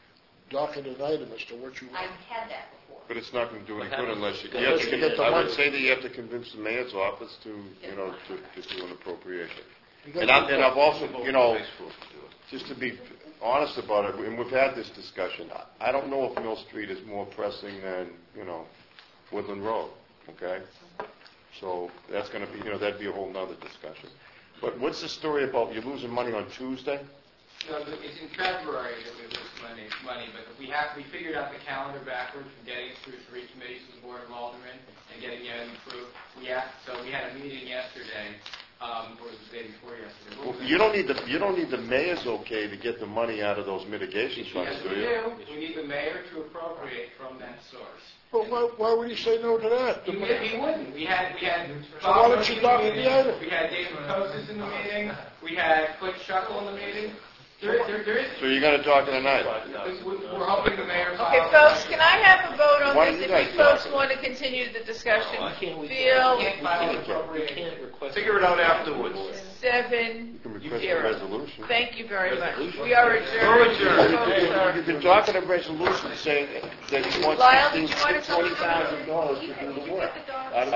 docketed item as to what you I want. had that before. But it's not going to do any What good happens- unless you Unless you get the I would money. say that you have to convince the mayor's office to, you know, to do an appropriation. You got And I've also, you know, High school to do it. just to be honest about it, and we've had this discussion, I don't know if Mill Street is more pressing than, you know, Woodland Road, okay? So that's going to be, you know, that'd be a whole nother discussion. But what's the story about you losing money on Tuesday? No, it's in February that we lose money, but we figured out the calendar backwards from getting it through 3 committees of the Board of Aldermen and getting it approved. So we had a meeting yesterday, or was it the day before yesterday? Well, you don't need the mayor's okay to get the money out of those mitigation funds, Yes, do we you? do. We need the mayor to appropriate from that source. But why would he say no to that? He wouldn't. We had So why don't you docket the item? We had David Kosis in the meeting. We had Cliff Shuckle in the meeting. There is. So you're going to talk tonight? We're hoping the mayor. Okay, folks, can I have a vote on Why this? don't If you you guys folks want to continue the discussion, Why can't we? Feel We can't request. Figure it out afterwards. 7-0. You can request a resolution. Thank you very much. We are adjourned. Folks You've been talking a resolution saying that you want Lyle, did you want to tell us $20,000 to do the work.